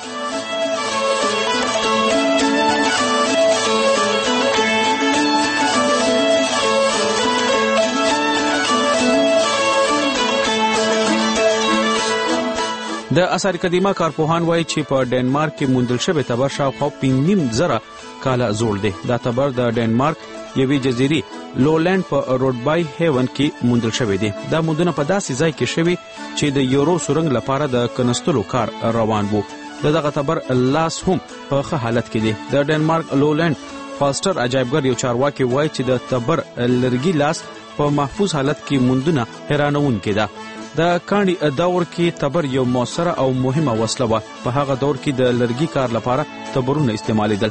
د اثار قدیمه کارپوهان وایي چې په ډنمارک کې موندل شوی تبر شاوخوا 5.5 کاله زوړ دی. دا تبر د ډنمارک یوې جزیرې لولند په روډبای هیون کې موندل شوی دی. دا موندنه په داسې ځای کې شوی چې د یورو سورنګ لپاره د کنستلو کار روان وو. دغه تبر لاس هم په ښه حالت کې دی. د ډنمارک لولند فالستر عجایبګر یو چارواکي وایي چې د تبر لرګي لاس په محفوظ حالت کې موندنه حیرانونکې ده. د کاڼي دور کې تبر یو موثره او مهمه وسله وه. په هغه دور کې د لرګي کار لپاره تبرونه استعمالیدل.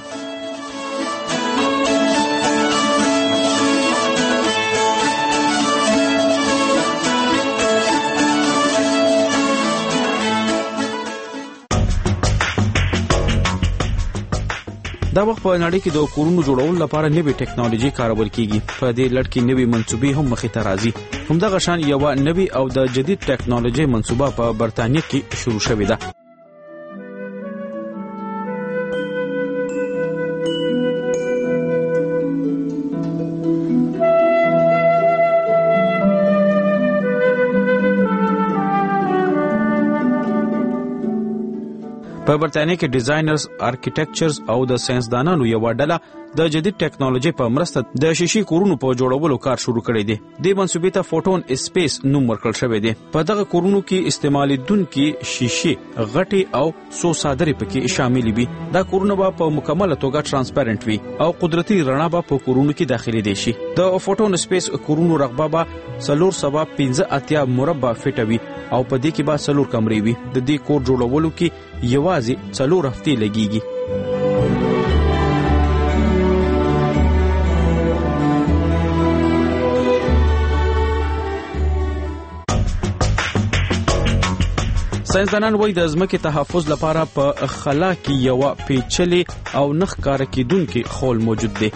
دا وخت په نړۍ کې د کورونو جوړولو لپاره نوې ټیکنالوژي کارول کیږي. په دې لړ کې نوې منصوبې هم مخې ته راځي. همدغه شان یو نوې او د جدید ټیکنالوژي منصوبه په برتانیې کې شروع شوې ده. په برتانیې کې ډیزاینرز، آرکیټیکچرز او د ساينسدانانو یو ډله د جدید ټیکنالوژي په مرسته د شیشې کورونو په جوړولو کار شروع کړی دی. د منسوبې ته فوټون اسپیس نوم ورکړل شوی دی. په دغه کورونو کې استعمالیدونکي شیشې غټي او څو صادرې پکې شامل وي. دا کورونه به په مکمله توګه ترانسپیرنت وي او قدرتي رڼا به په کورونو کې داخلي دي شي. د فوټون اسپیس کورونو رقبه به 415 مربع فټه وي او په دې کې به 4 کمرې وي. د دې کور جوړولو کې یوازې 4 هفتې لګيږي. ساينسدانان وایي د ځمکې تحفظ لپاره په خلا کې یو پیچلې او نه ښکاره کیدونکي خول موجود دی.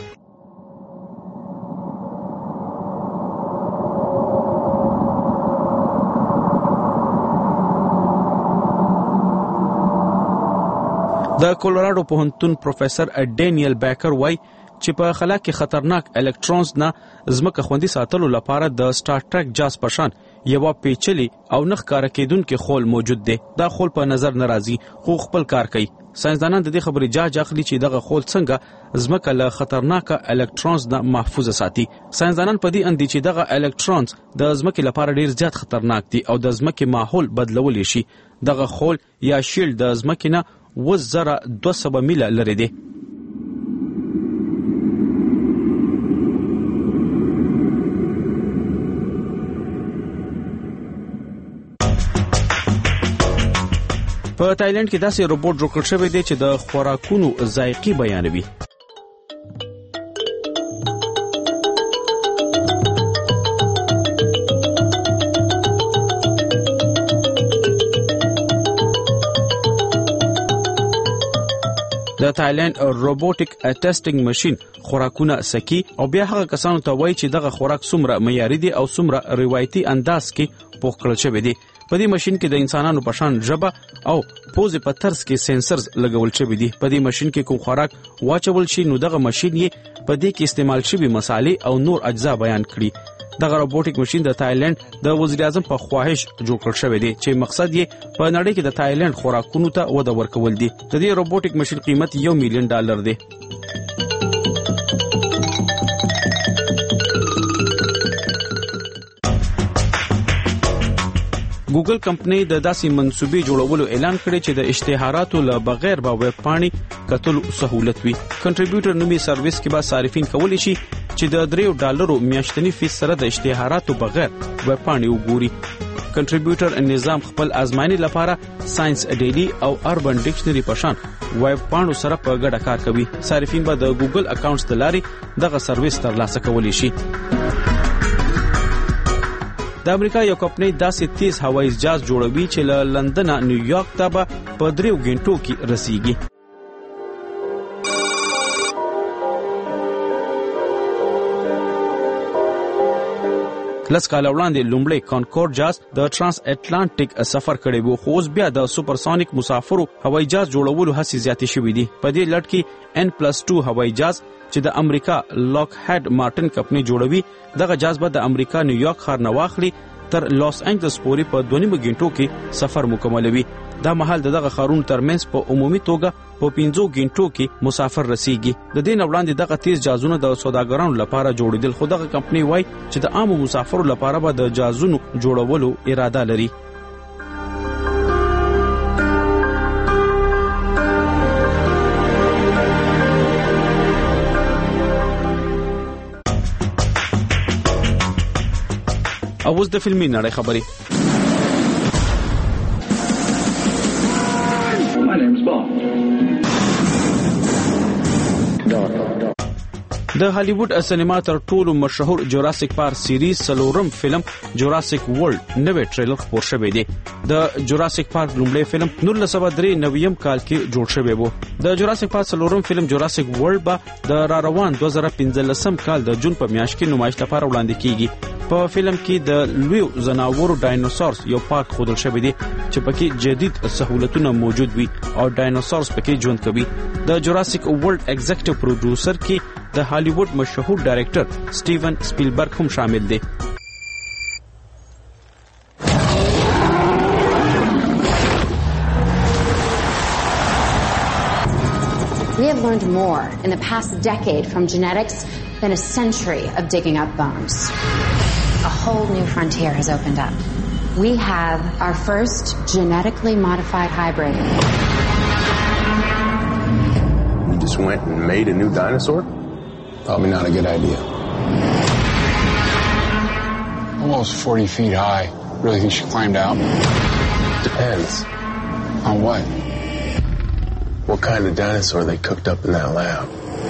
د کولراډو پوهنتون پروفیسور ډینیل بیکر وایي چې په خلا کې خطرناک الکترونز نه ځمکه خوندي ساتلو لپاره د سٹار ټریک جاز پشان یو پیچلي او نه ښکاره کیدونکي خول موجود دی. دا خول په نظر ناراضي خو خپل کار کوي. ساينسدانان د دې خبرې جاج اخلي چې دغه خول څنګه ځمکه له خطرناک الکترونز نه محفوظ ساتي. ساينسدانان په دې اندي چې دغه الکترونز د ځمکې لپاره ډیر زیات خطرناک دي او د ځمکې ماحول بدلولی شي. دغه خول یا شیلډ د ځمکې نه 2200 میله لري دی. په تایلند کې داسې روبوټ جوړ کړل شوی دی چې د خوراکونو ذایقې بیانوي. د تایلند روبوټیک ټیسټینګ ماشين خوراکونه سکی او بیا هغه کسانو ته وایي چې دغه خوراک څومره معیاري دي او څومره روایتي انداز کې پوښ کړل شوی دی. په دې ماشين کې د انسانانو په شان ژبه او پوزې په ترڅ کې سنسرز لګول شوی دي. په دې ماشين کې کوم خوراک واچول شي نو دغه ماشين یې په دې کې استعمال شوی مصالې او نور اجزا بیان کړي. دغه روبوټیک ماشين د تایلند د وزیر اعظم په خواهش جوړ کړل شوی دی چې مقصد یې په نړۍ کې د تایلند خوراکونو ته وده ورکول دي. د دې روبوټیک ماشين قیمت $1 ملیون دی. ګوګل کمپنۍ د داسې منسوبې جوړولو اعلان کړی چې د اشتهاراتو له بغیر به ویب پاڼې کتلو سہولت وي. کنټریبیوټر نومي سرویس کې به صارفین کولی شي چې د $3 میاشتنی فیس سره د اشتهاراتو بغیر ویب پاڼې وګوري. کنټریبیوټر نظام خپل ازمایښت لپاره ساينس ډیلی او اربن ډکشنری په شان ویب پاڼو سره په ګډه کار کوي. صارفین به د ګوګل اکاونټس د لارې دغه سرویس ترلاسه کولی شي. د امریکا یو کمپنۍ داسې تیز هوایي جهاز جوړوي چې له لندن نیویارک ته به په 3 غنټو کې رسیږي. لس کاله وړاندې لومړی کانکورډ جهاز د ترانس اټلانټیک سفر کړی وو خو اوس بیا د سوپرسونیک مسافرو هوایي جهاز جوړولو هڅې زیاتې شوې دي. په دې لړ کې N+2 هوایي جهاز چې د امریکا لاک هډ مارټن کمپنۍ جوړوي دغه جهاز به د امریکا نیویارک ښار نه واخلي تر لاس انجلس پورې په 2.5 غنټو کې سفر مکملوي. دا مهال دغه ښارونو ترمنځ په عمومي توګه په 5 غنټو کې مسافر رسیږي. د دې نه وړاندې دغه تیز جهازونه د سوداګرانو لپاره جوړیدل خو دغه کمپنۍ وایي چې د عامو مسافرو لپاره به د جهازونو جوړولو اراده لري. اوس د فلمي نړۍ خبرې. د هالیوډ سینما تر ټولو مشهور جوراسیک پارک سیریز سلورم فلم جوراسیک ورلد نوې ټریلر خپور شوی دی. د جوراسیک پارک لومړی فلم 1993 کال کې جوړ شوی وو. د جوراسیک پارک سلورم فلم جوراسیک ورلد به د روان 2015 کال د جون په میاشت کې نمایش لپاره وړاندې کیږي. په فلم کې د لوی زناورو ډایناسورز یو پارک خودل شوی دی چې پکې جدید سہولتونه موجود وي او ډایناسورز پکې ژوند کوي. د جوراسیک ورلد ایگزیکټیو پروډوسر کې د هالیوډ مشهور ډایریکټر سټیون سپیلبرګ هم شامل دی. We have learned more in the past decade from genetics than a century of digging up bones. A whole new frontier has opened up. We have our first genetically modified hybrid. You just went and made a new dinosaur? Probably not a good idea. Almost 40 feet high. Really think she climbed out? Depends. On what? What kind of dinosaur they cooked up in that lab?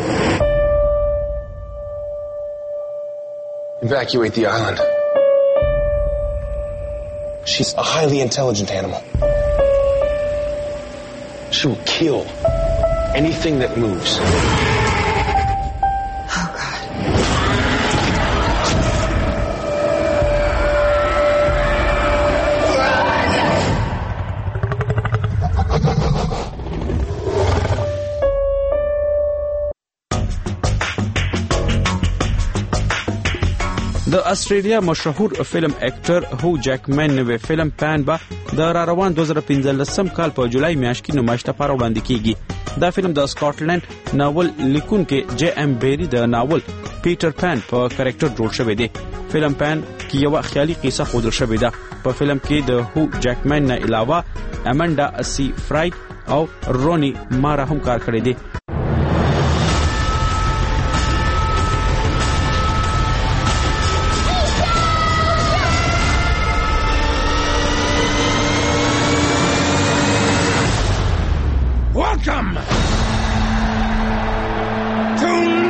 Evacuate the island. She's a highly intelligent animal. She will kill anything that moves. د استرالیا مشهور فلم اکټر هو جیکمن نوې فلم پان با د روان 2015 کال په جولای میاشت کې نمایش لپاره وړاندې کیږي. دا فلم د سکاټلند ناول لیکونکو جی ام بیری د ناول پیټر پان په کریکټر جوړ شوی دی. فلم پان کې یو خیالي قصه خودل شوې ده. په فلم کې د هو جیکمن نه علاوه اماندا سی فرایډ او رونی مارا هم کار کړی دی. Welcome to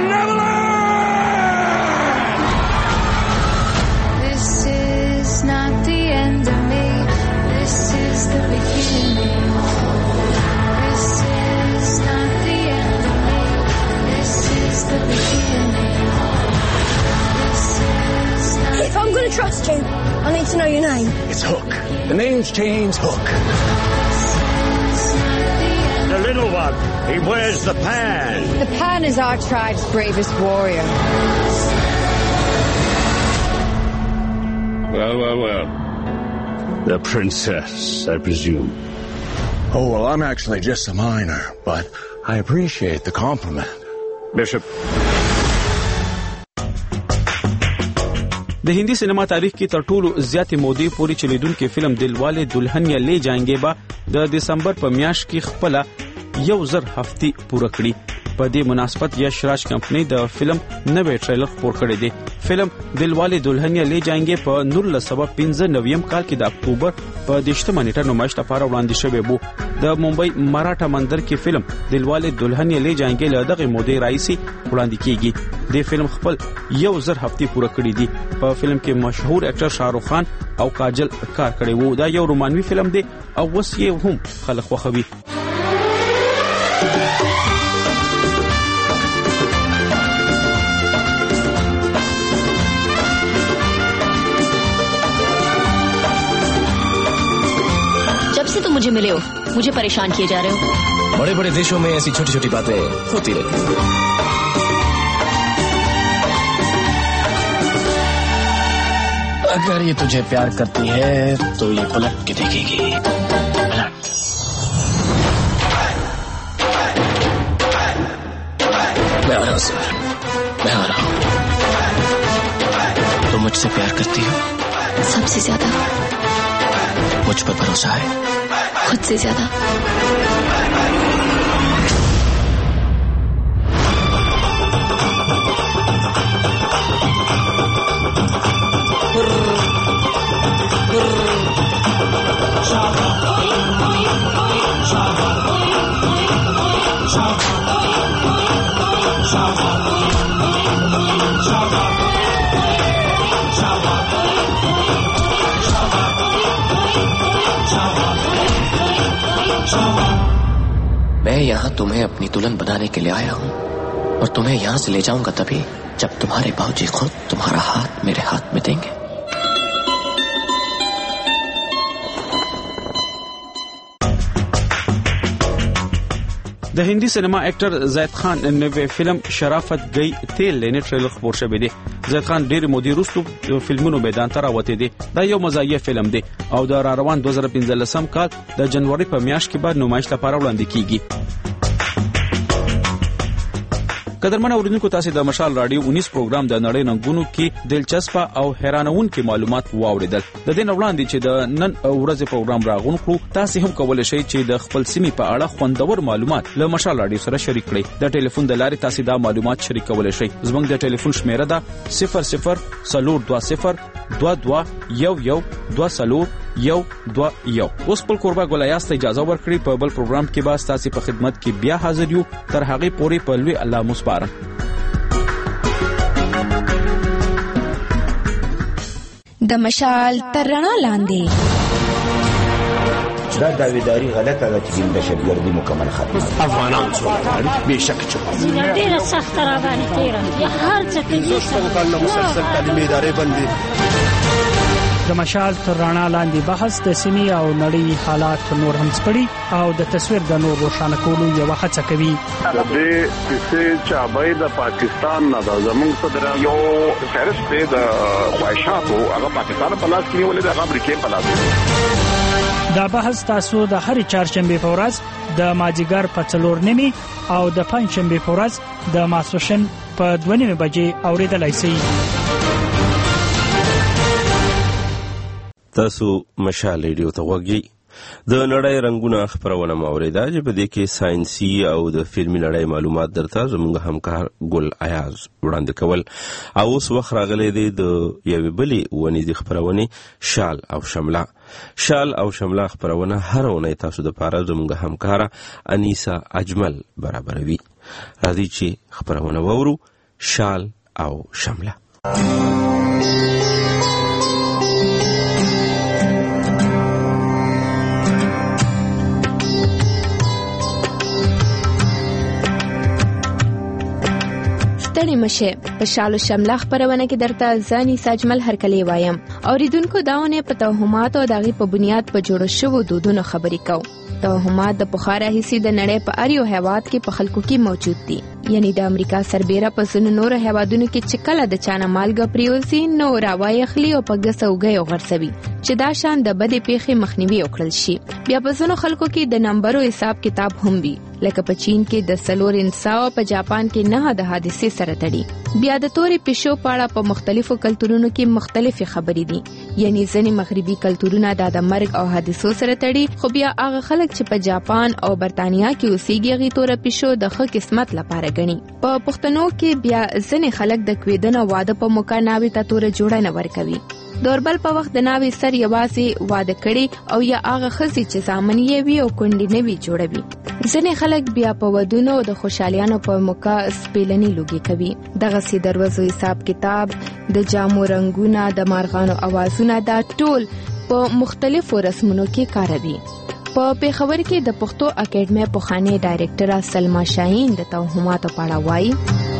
Neverland! This is not the end of me. This is the beginning. This is not the end of me. This is the beginning. This is not. If I'm going to trust you, I need to know your name. It's Hook. The name's James Hook. The little one, he wears the pan. The pan is our tribe's bravest warrior. Well. The princess, I presume. Oh, well, I'm actually just a minor, but I appreciate the compliment. Bishop. د هندي سینما تاریخ کې تر ټولو زیاتې مودې پورې چلیدونکو فلم دلواله دلهنیا لے جاینګے با د دسمبر په میاشت کې خپل 1000 هفتې پوره کړې. په دې مناسبت یش راج کمپنی د فلم نوې ټریلر خپور کړی دی. فلم دلواله دلهنیا لے جاینګے په 1995 کال کې د اکتوبر په 18 نیټه نمایش لپاره وړاندې شوی وو. د ممبئی مراټا مندر کې فلم دلواله دلهنیا لے جاینګے له دغه مودې راځي وړاندې کیږي. د فلم خپل 1000 هفتې پوره کړې دي. په فلم کې مشهور اکټر شاهرخ خان او کاجل کار کړی وو. دا یو رومانوي فلم دی او اوس یې هم خلک خوښوي. जब से तुम मुझे मिले हो मुझे परेशान किए जा रहे हो. बड़े बड़े देशों में ऐसी छोटी छोटी बातें होती रहती हैं. अगर ये तुझे प्यार करती है तो ये पलट के देखेगी. मैं आ रहा हूँ सर, मैं आ रहा हूँ. तुम मुझसे प्यार करती हो? सबसे ज्यादा. मुझ पर भरोसा है? खुद से ज्यादा. मैं यहाँ तुम्हें अपनी दुल्हन बनाने के लिए आया हूँ और तुम्हें यहाँ से ले जाऊंगा तभी जब तुम्हारे बाबूजी खुद तुम्हारा हाथ मेरे हाथ में देंगे. د هندي سینما اکټر زید خان نوې فلم شرافت گئی تیل لنه ټریلر خبر شوی دی. زید خان ډېر مودې وروسته فلمونو میدان ته راوته دی. دا یو مزاحیه فلم دی او د روان 2015 کال د جنوري په میاشت کې بعد نمایش لپاره وړاندې کیږي. قدرمن اوریدونکو تاسو د مشال رادیو 19 پروګرام د نړۍ ننګونو کې دلچسپه او حیرانونکې معلومات واوریدل. د دې وړاندې چې د نن ورځې پروګرام راغون کړو، تاسو هم کولای شئ چې د خپل سیمې په اړه خوندور معلومات له مشال رادیو سره شریک کړئ. د ټلیفون د لارې تاسو دا معلومات شریکولای شئ. زموږ د ټلیفون شمیره ده 00 22 11 20 اوس په قربا ګولایاست اجازه ورکړي. په بل پروګرام کې به تاسو په خدمت کې بیا حاضر یو. تر هغه پورې په لوی الله مسپاره. د مشال تر رڼا لاندې دا داویداری غلطه ده چې دهشتګردي مکمل ختمه. افغانان څوک بېشک چې ډېره سخت را باندې تیره هر څه کې مسلسل تعلیمي ادارې بندي. د مشال تر رڼا لاندې بحث د سیمې او نړۍ حالات نور هم سپړي او د تصویر د نور روښانه کولو یو هڅه کوي. د دې چې چابای د پاکستان نه د زمونږ صدر یو فهرست د خواهشاتو هغه پاکستان په لاس کې نیولې د امریکا په لاس. دا بحث تاسو د هر چهارشنبه په ورځ د مازیګر په 4:30 او د پنځشنبه په ورځ د ماسوشن په 2:30 بجې اوریدلای شئ. تاسو مشال ریډیو ته وګورئ. د نړۍ رنگونه خبرونه موریدا چې په دې کې ساينسي او د فلمي نړۍ معلومات درته زموږ همکار ګل ایاز وړاندې کول. او اوس وخت راغلی دی د یوې بلې ونې خبرونه شال او شمله. شال او شمله خبرونه هر ونې تاسو د پاره زموږ همکار انیسا اجمل برابروي. راځي چې خبرونه وورو. شال او شمله. ستړي مشه په شال او شمله خبرونه کې درته ځاني ساجمل هرکلی وایم. اوریدونکو داونه په توهمات او دغه په بنیاد په جوړ شوو دودونو خبرې کو. توهمات د بخاره هيسي د نړۍ په اړیو هیواد کې په خلکو کې موجود دي. یعنی د امریکا سربېره په ځینو نور هیوادونو کې چې کله د چانه مالګه پریوزي نو راوای خلی او په ګسوګي او غرسوي چې دا شان د بدې پیښې مخنیوي وکړل شي. بیا په ځینو خلکو کې د نمبرو حساب کتاب هم وي، لکه په چین کې د سلور انساو، په جاپان کې نه د حادثې سره تړي. بیا د تورې پښو پاړه په مختلفو کلتورونو کې مختلفي خبرې دي. یعنی ځینې مغربي کلتورونه د مرګ او حادثو سره تړي، خو بیا هغه خلک چې په جاپان او برتانیا کې اوسېږي غي تورې پښو د ښه قسمت لپاره غني. په پښتنو کې بیا ځینې خلک د کویدنه واده په موقع ناوي ته تورې جوړه نه ورکوي. دوربل په وخت د ناوي سر یوازې واده کړي او یا هغه خزي چې سامنیه وي او کونډې نه وي جوړوي. ځینې خلک بیا په ودونو د خوشالیانو په موقع سپیلنی لوګي کوي. دغه سي دروازو حساب کتاب، د جامو رنگونه، د مارغانو اوازونه دا ټول په مختلفو رسمونو کې کاروي. په پیښور کې د پښتو اکیډمي پوخانه ډایریکټر سلما شاهین د توهماتو په اړه وایي.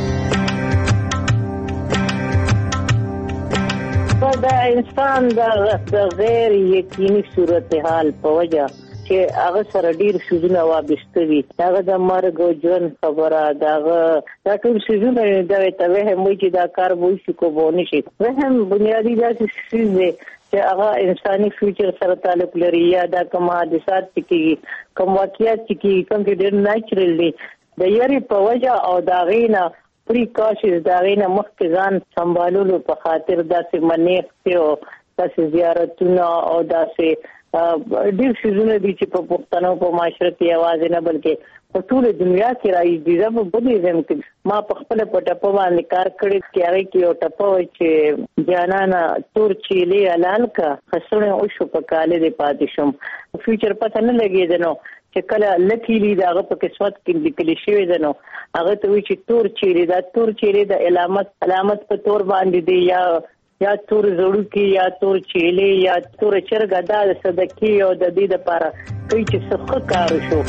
دا انسان د غیر یقیني صورتحال په وجه چې هغه سره ډیر سوزونه وابستوي، هغه د مرګ او ژوند خبره دا ټول سوزونه دا ته وهم وي چې دا کار وایي چې کوونه شي. وهم بنیادی دا څه دی چې هغه انساني فیوچر سره تعلق لري یا دا کوم حادثات چې کوم واقعیت چې کوم ډیر نېچرل دي د یاري په وجه او دا غینا پریکاشنز دا غینا مخکې ځان سمبالولو په خاطر داسې منیخ او داسې زیارتونه او داسې ډیر شیزونه دي چې په پښتنو په معاشره کې आवाज نه بلکې په ټول دنیا کې راځي. دا په بدیزم کې ما په خپل پټه باندې کار کړی چې هغه کې او ټپو چې جانانا تور چيلي علال کا خسرونه او شو په کاله دې پاتې شم. فیوچر پته نه لګیږي نو چې کله لکیلی داغه په قسمت کې لیکل شوی دی نو هغه ته وی چې تور چيلي د علامت په تور باندې دی یا تور زړو کې یا تور چيلي یا تور چرګ د صدقې او د دې لپاره کوي چې څه کار شو.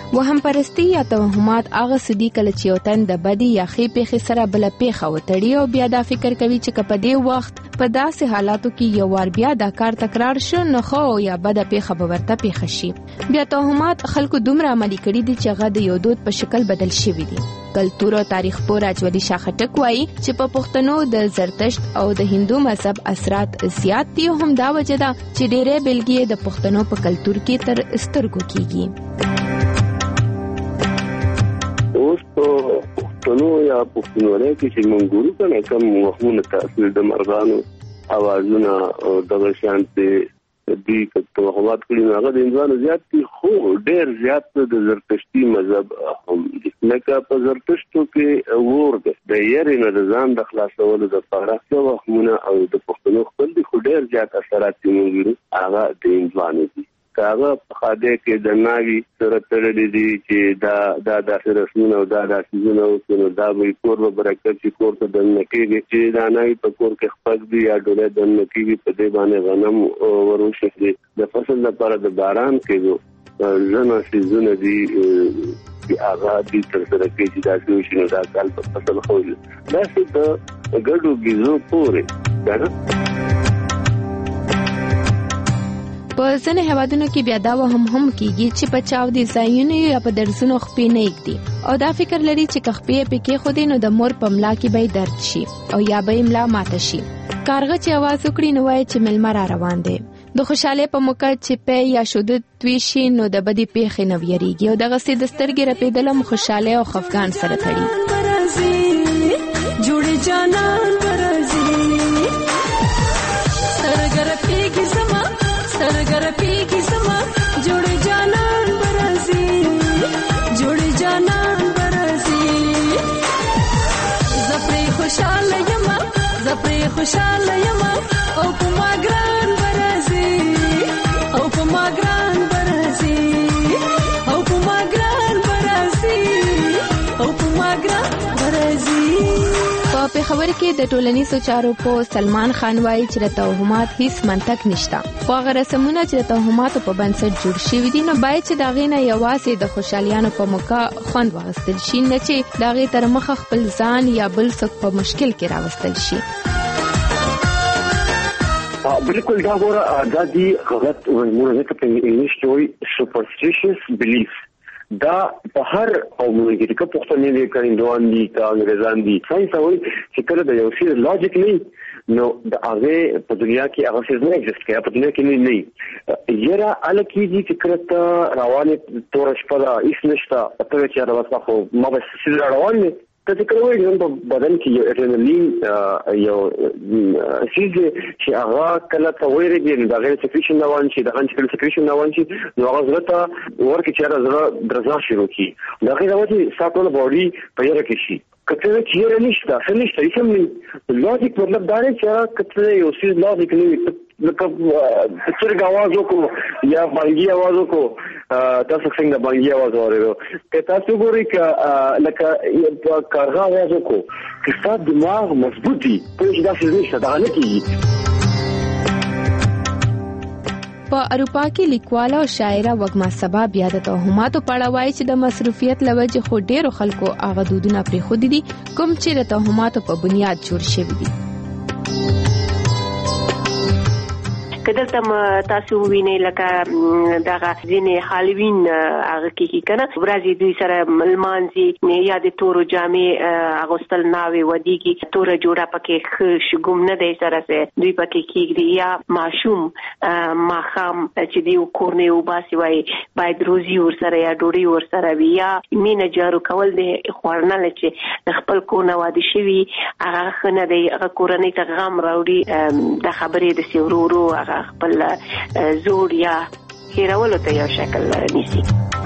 وهم پرستی یا توهمات هغه سدي کله چې یو تن د بدی یا خې پیښې سره بل پیښه وتړي او بیا دا فکر کوي چې په دې وخت په داسې حالاتو کې یو وار بیا دا کار تکرار شو نو خو یا بد پیښه به ورته پیښه شي. بیا توهمات خلکو دومره عملي کړي دي چې هغه د یو دود په شکل بدل شوی دي. کلتور او تاریخ پور اجودي شاه خټک وایي چې په پښتنو د زرتشت او د هندو مذهب اثرات زیات دي او هم دا وجه ده چې ډېرې بلګې د پښتنو په کلتور کې تر سترګو کېږي. اوس په پښتنو یا پښتونولۍ کې چې موږ ګورو کنه کوم وختونه تاثیر د مرغانو اوازونه او دغه شانتي دي توهمات کړي هغه د انسانانو زیات دي خو ډېر زیات د زرتشتي مذهب هم لکه په زرتشتو کې ورده د یاري نه د ځان د خلاصولو لپاره څو وختونه او د پښتنو خپل دي خو ډېر زیات اثرات موجود هغه د انسانانو دي. هغه په خاطر کې د ناوي سره تړلې دي چې دا رسمونه او دا سيزونه او دا به کور به برکت چې کور ته د نکیږي چې دا ناوي په کور کې خپل دي یا ډوله د نکیږي په دې باندې غنم وروشي د فصل لپاره د باران کې زنه سيزونه دي چې هغه د تر سره کې چې دا شنو دا کال په فصل خو دا څه د ګډو بيزو پورې دا په ځینې هیوادونو کې بیا دا هم کېږي چې په چاودي ځایونو یا په درسونو خپې نه ایږدي او دا فکر لري چې خپې پکې خو دې نو د مور په ملا کې به درد شي او یا به ملا ماته شي. کارغه چې आवाज وکړي نو وایي چې ملما را روان دی. د خوشاله په موقع چې په یا شدت توي شي نو د بدی پیښې نه ویریږي او دغه سي د سترګې رپیدلم خوشاله او خفقان سره تړي. جوړي جانان برازي سرګر پیږي زما سرګر پیږي زما جوړي جانان برازي جوړي جانان برازي زپری خوشاله یما زپری خوشاله یما او کومه ګران برازي او کومه ګران برازي او کومه ګران برازي او کومه ګران برازي. په پیښور کې د ټولنیزو چارو په سلمان خان وایي چې د توهمات هیڅ منطق نشته خو هغه رسمونه چې د توهماتو په بنسټ جوړ شوي دي نو باید چې د هغې نه یوازې د خوشحالیانو په موقع خوند واخیستل شي نه چې د هغې تر مخه خپل ځان یا بل څوک په مشکل کې راوستل شي. بالکل دا ګوره دا دي غلط موږ ته په انګلیش کې وایي سوپرسټیشیس بلیف دا په هر قومونو کې د پښتني دي کاندوان دي کا انګريزان دي څنګه وایي چې کله د یو شی لوجیک نه نو د هغه په دنیا کې هغه څه نه ایگزیست کوي په دنیا کې نه یره الکیږي چې کړه روانه تور شپه دا هیڅ نشته ته چې دا واسه خو ما به سړي روانه ته کوي نو په بدن کې یو اډرینالین یو شیز چې هغه کله ته وېریږي دا غیر سکریشن روان شي دا انټي سکریشن روان شي نو هغه زړه ورکه چې راځي درځه شروع کی دا غیر راځي ساتل باډي په یره کې شي کته چې نشته څه نشته لوجیک مطلب دا دی چې کته یو شیز لوجیک نه لکه څنګه आवाज وکړو یا باندې आवाज وکړو تاسو څنګه باندې आवाज اورئ که تاسو ګورئ ک لکه کارغه आवाज وکړو که ستاسو دماغ مضبوط دي په دې داسې نشته دا نه کیږي. په اروپا کې لیکواله او شاعره وګما سبا بیا د توهماتو په اړه وایي چې د مصروفیت لوجه خو ډیرو خلکو هغه دودونه پرې خو دي کوم چې د توهماتو په بنیاد جوړ شوي دي. کدلته تاسو وینئ لکه دغه ځینې هالوین هغه کې کنه ورځي دوی سره ملمانځي یا د تورو جامې اغوستل ناوي ودیږي تور جوړه پکې شګوم نه دی سره دوی پکې کېږي یا ماشوم ماخام چې دی کورنۍ وباسي وای باید روزي ور سره یا ډوډۍ ور سره وي یا مینه جارو کول دی خورنل چې خپل کو نه واده شوی هغه خنه دی هغه کورنۍ ته غم راوړي د خبرې د سیورورو هغه خپل زور یا هیرولو ته یو شکل نیسي.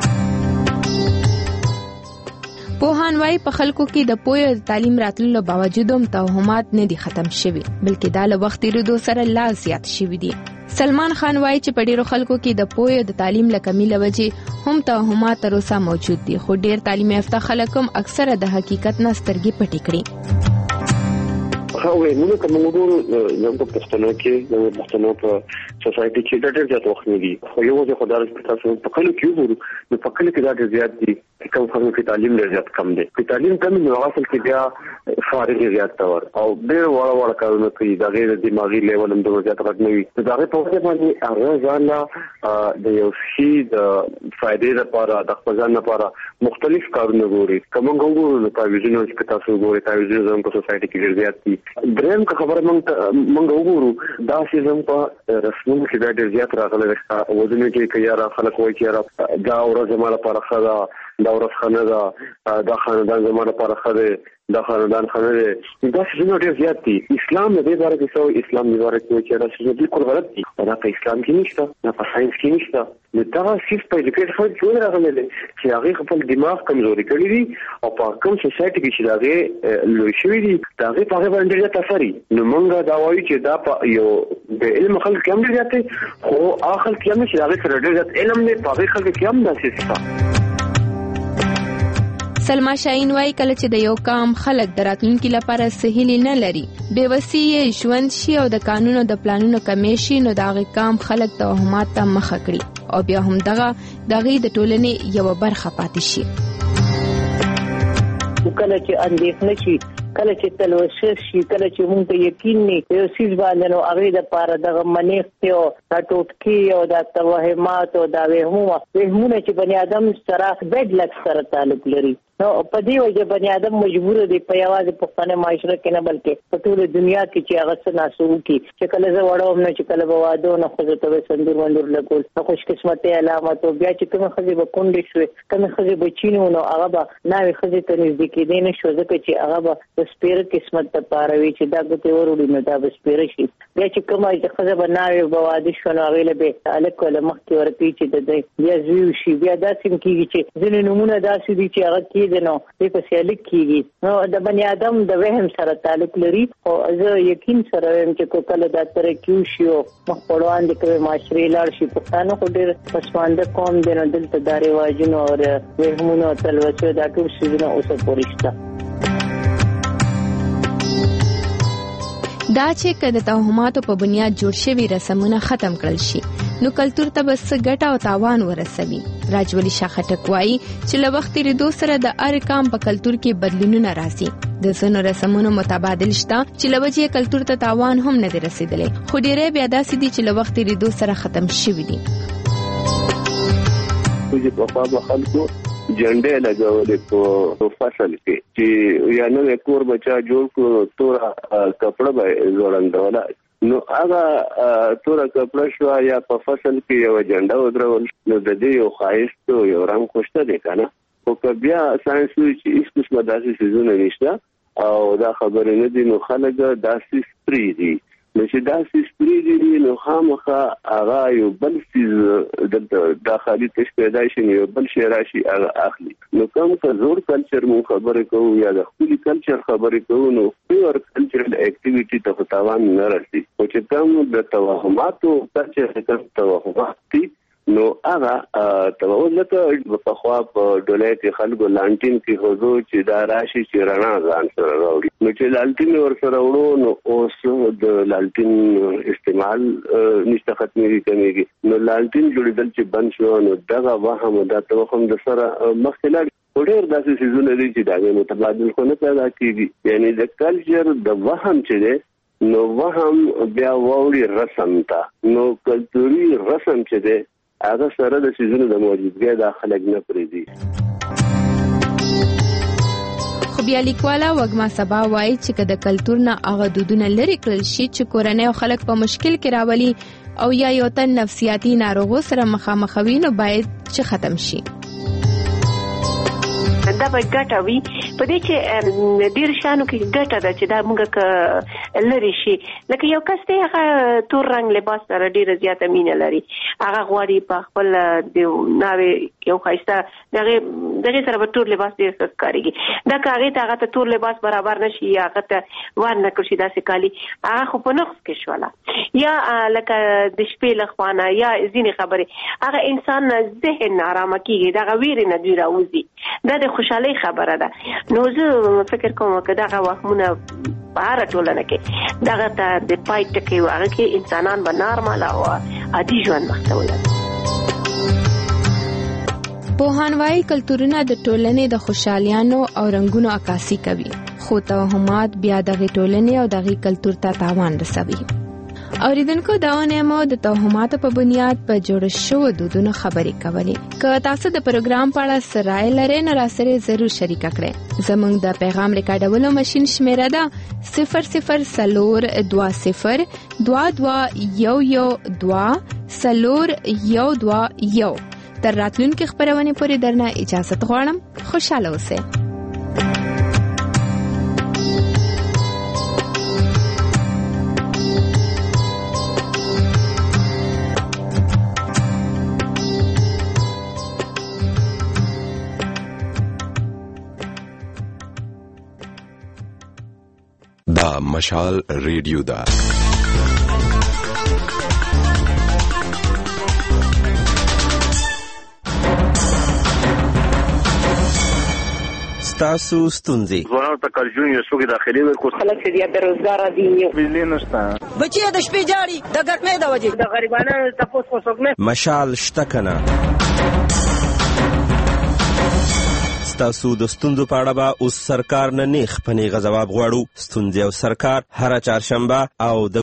پوهان وايي په خلکو کې د پوهې او تعلیم راتللو باوجود هم توهمات نه دي ختم شوي بلکې دا له وخت تیریدو سره لا زیات شوي دي. سلمان خان وايي چې په ډیرو خلکو کې د پوهې او تعلیم له کمی له وجې هم توهمات تر اوسه موجود دي خو ډیر تعلیم یافته خلک هم اکثره د حقیقت نه سترګې پټې کړي. خو موږ کوم وګورو د پښتنو کې د پښتنو په سوسايټي کې ډېر زیات وخت دی خو یو ځکه خدای رسول تاسو په کلو کې وګورو نو په کلو کې ډېر زیات دي کوم خلکو کې تعلیم ډېر زیات کم دی په تعلیم کم نو اصل کې بیا فارغ زیات تور او ډېر وړ کارونه کوي دا غیر دماغي لیول هم ډېر زیات راټنوي دا غیر په وجه باندې هغه ځان د یو شي د فائدې لپاره د خپل ځان لپاره مختلف کارونه ګوري کوم وګورو نو تعویذونه چې تاسو ګورئ تعویذونه زموږ په سوسايټي کې ډېر زیات دي دریم خبره موږ وګورو دا سیزم په رسمونو کې ډېر زیات راغلي ودونه کې کياره خلک وایي چې دا ورځ مال لپاره خدا دا ورځ خنه دا خاندان زموږ لپاره خده دا خاندان خنه دا څه ډېر زیات دي اسلام دې باره کې څو اسلام دې باره کې چې دا څه بالکل غلط دي دا په اسلام کې نشته دا په ساينس کې نشته دا صرف په لیکل خو جوړ راغلي چې هغه خپل دماغ کمزوري کړی دي او په کوم سوسايټي کې چې دا لوي شوی دي دا په هغه باندې تاثیر نو مونږ دا وایو چې دا په یو د علم خلک کم دي ځاتې خو اخر کې هم چې دا سره ډېر علم نه په هغه خلک کې هم داسې سلما شاهین وايي کله چې د یو قام خلک د راتلونکي لپاره سهیلی نه لري بېوسي ژوند شي او د قانونو د پلانونو کمی شي نو د هغې قام خلک توهمات ته مخه کړي او بیا هم دغه د هغې د ټولنې یوه برخه پاتې شي کله چې اندېښنه شي کله چې تلوسه شي کله چې موږ ته یقین نه یو سیس باندې نو هغه د پاره دغه منېختي او د ټوټکی او د توهمات او د وهمونه چې بني ادم سره بیډ لک سره تعلق لري نو په دې وجه بني ادم مجبور دی په یوازې پښتنه معاشره کې نه بلکې په ټول دنیا کې چې هغه څه ناسو کی چې کله زه وړم نه چې کله به واده نه خو ته سندور وندور لګول نو خوش قسمتي علامات او بیا چې کوم خزي به کونډې شوې کوم خزي به چینو نو هغه به ناوي خزي ته نږدې کېدې نه شو ځکه چې هغه به د سپیر قسمت ته پاروي چې دا ګټه وروړي نو دا به سپیر شي بیا چې کومه چې خزه به ناوي به واده شو نو هغه له به الک له مخکې ورته چې د دې بیا زوی شي بیا داسې کېږي چې ځینې نمونه داسې دي چې هغه کېږي نو دې په سیالیک کېږي نو د بني ادم د وهم سره تعلق لري او زه یقین سره وایم چې کله دا ترقی شي او مخوړوان د کومه معاشري لاړ شي پښتانه خو ډېر پسمانده قوم دي نو دلته د رواجونو او وهمونو تلوسه دا ټول شیونه اوسه پورښت دا چې کله توهماتو په بنیاد جوړ شوی رسمونه ختم کړل شي نو کلتور ته بس ګټه او تاوان ورسوي راجولي شاه خټک وایي چې له وخت تیریدو سره د هر قام په کلتور کې بدلونونه راځي د ځینو رسمونو متبادل شته چې له وجې کلتور ته تاوان هم نه دی رسیدلی خو ډېری بیا داسې دي چې له وخت تیریدو سره ختم شوي دي جنډې لګولې په فصل کې چې یا نو کور بچا جوړ کړو تورا کپڑا به جوړندولا نو هغه تورا کپڑا شو یا په فصل کې یو جنډه ودرول نو د دې یو خایست یو رنگ خوشته دی کنه او بیا ساينس چې هیڅ څه داسې سيزونه نشته او دا خبره نه دي نو خلک داسې سپری دي نو چې داسې سپری دي نو خامخا هغه یو بل سیز د داخلي تش پیدا شي یو بل شی راشي هغه اخلي نو کوم که زور کلچر مو خبره کوو یا د خپل کلچر خبره کوو نو پیور کلچرل اکټیویټي ته تاوان نه راځي او چې کوم د توهماتو کلچر ته توهمات نو هغه توازن په خوا په ډولې کې خلکو لانټین کې حضور چې دا راشي چې رڼا ځان سره راوړي نو چې لانټین ور سره وړو نو اوس د لانټین استعمال نشته ختمېږي کمیږي نو لانټین جوړېدل چې بند شو نو دغه وهم دا توهم د سره مخکې ډېر داسې سيزونه دي چې دا متبادل خو نه پیدا کیږي یعنی د کلچر د وهم چې دی نو وهم بیا ووري رسم تا نو کلتوري رسم چې دی هغه سره د سيزونو د موجودګۍ داخله نه پریږدي خو بیا لیکواله وګما سبا وایي چې د کلتور نه هغه دودونه لري کړل شي چې کورنۍ او خلک په مشکل کې راولي او یا یو تن نفسیاتي ناروغو سره مخامخوي نو باید چې ختم شي دا به ګټه وي په دې چې ډېر شانو کې ګټه ده چې دا موږ لري شي لکه یو کس دی هغه تور رنګ لباس سره ډېره زیاته مینه لري هغه غواړي په خپل د ناوې یو ښایسته دغې سره به تور لباس ډېر ښه ښکارېږي دا که هغې ته هغه ته تور لباس برابر نه شي یا هغه ته ور نه کړ شي داسې کالي هغه خو په نقص کې شوله یا لکه د شپې له خوا نه یا ځینې خبرې هغه انسان ذهن ارامه کېږي دغه ویرې نه دوی راوځي دا د خوشحالۍ خبره ده نو زه فکر کوم که دغه وهمونه په هر ټولنه کې دغه ته د پای ټکی واره کې انسانان به نارمل او عادي ژوند مخته ولاړ. پوهانوای کلتورونه د ټولنې د خوشحالیانو او رنگونو عکاسي کوي، خو توهمات بیا دغه ټولنې او دغه کلتور ته تاوان رسوي. اوریدونکو دا ونیمو د توهماتو په بنیاد په جوړ شو دودونو خبرې کولې. که تاسو د پروګرام په اړه سرای لرئ نو راسره ضرور شریک کړئ. زموږ د پیغام ریکارډولو ماشين شمیره ده 0020221122 تر راتلونکي خبرونه پورې درنه اجازه غواړم. خوشاله اوسئ. دا مشال ریډیو ده. تاسو ستونزې ځوانانو ته کارجون یو څوک داخلي ورکو خلک چې بیروزګار دي بجلی نشته بچي د شپې جاړي د ګرمۍ د وجې د غریبانو تاسو څوک نه مشال شته کنه. تاسو د ستونزو په اړه به اوس سرکار نه نیخ په نیغه ځواب غواړو. ستونزې او سرکار هر چهارشنبه او د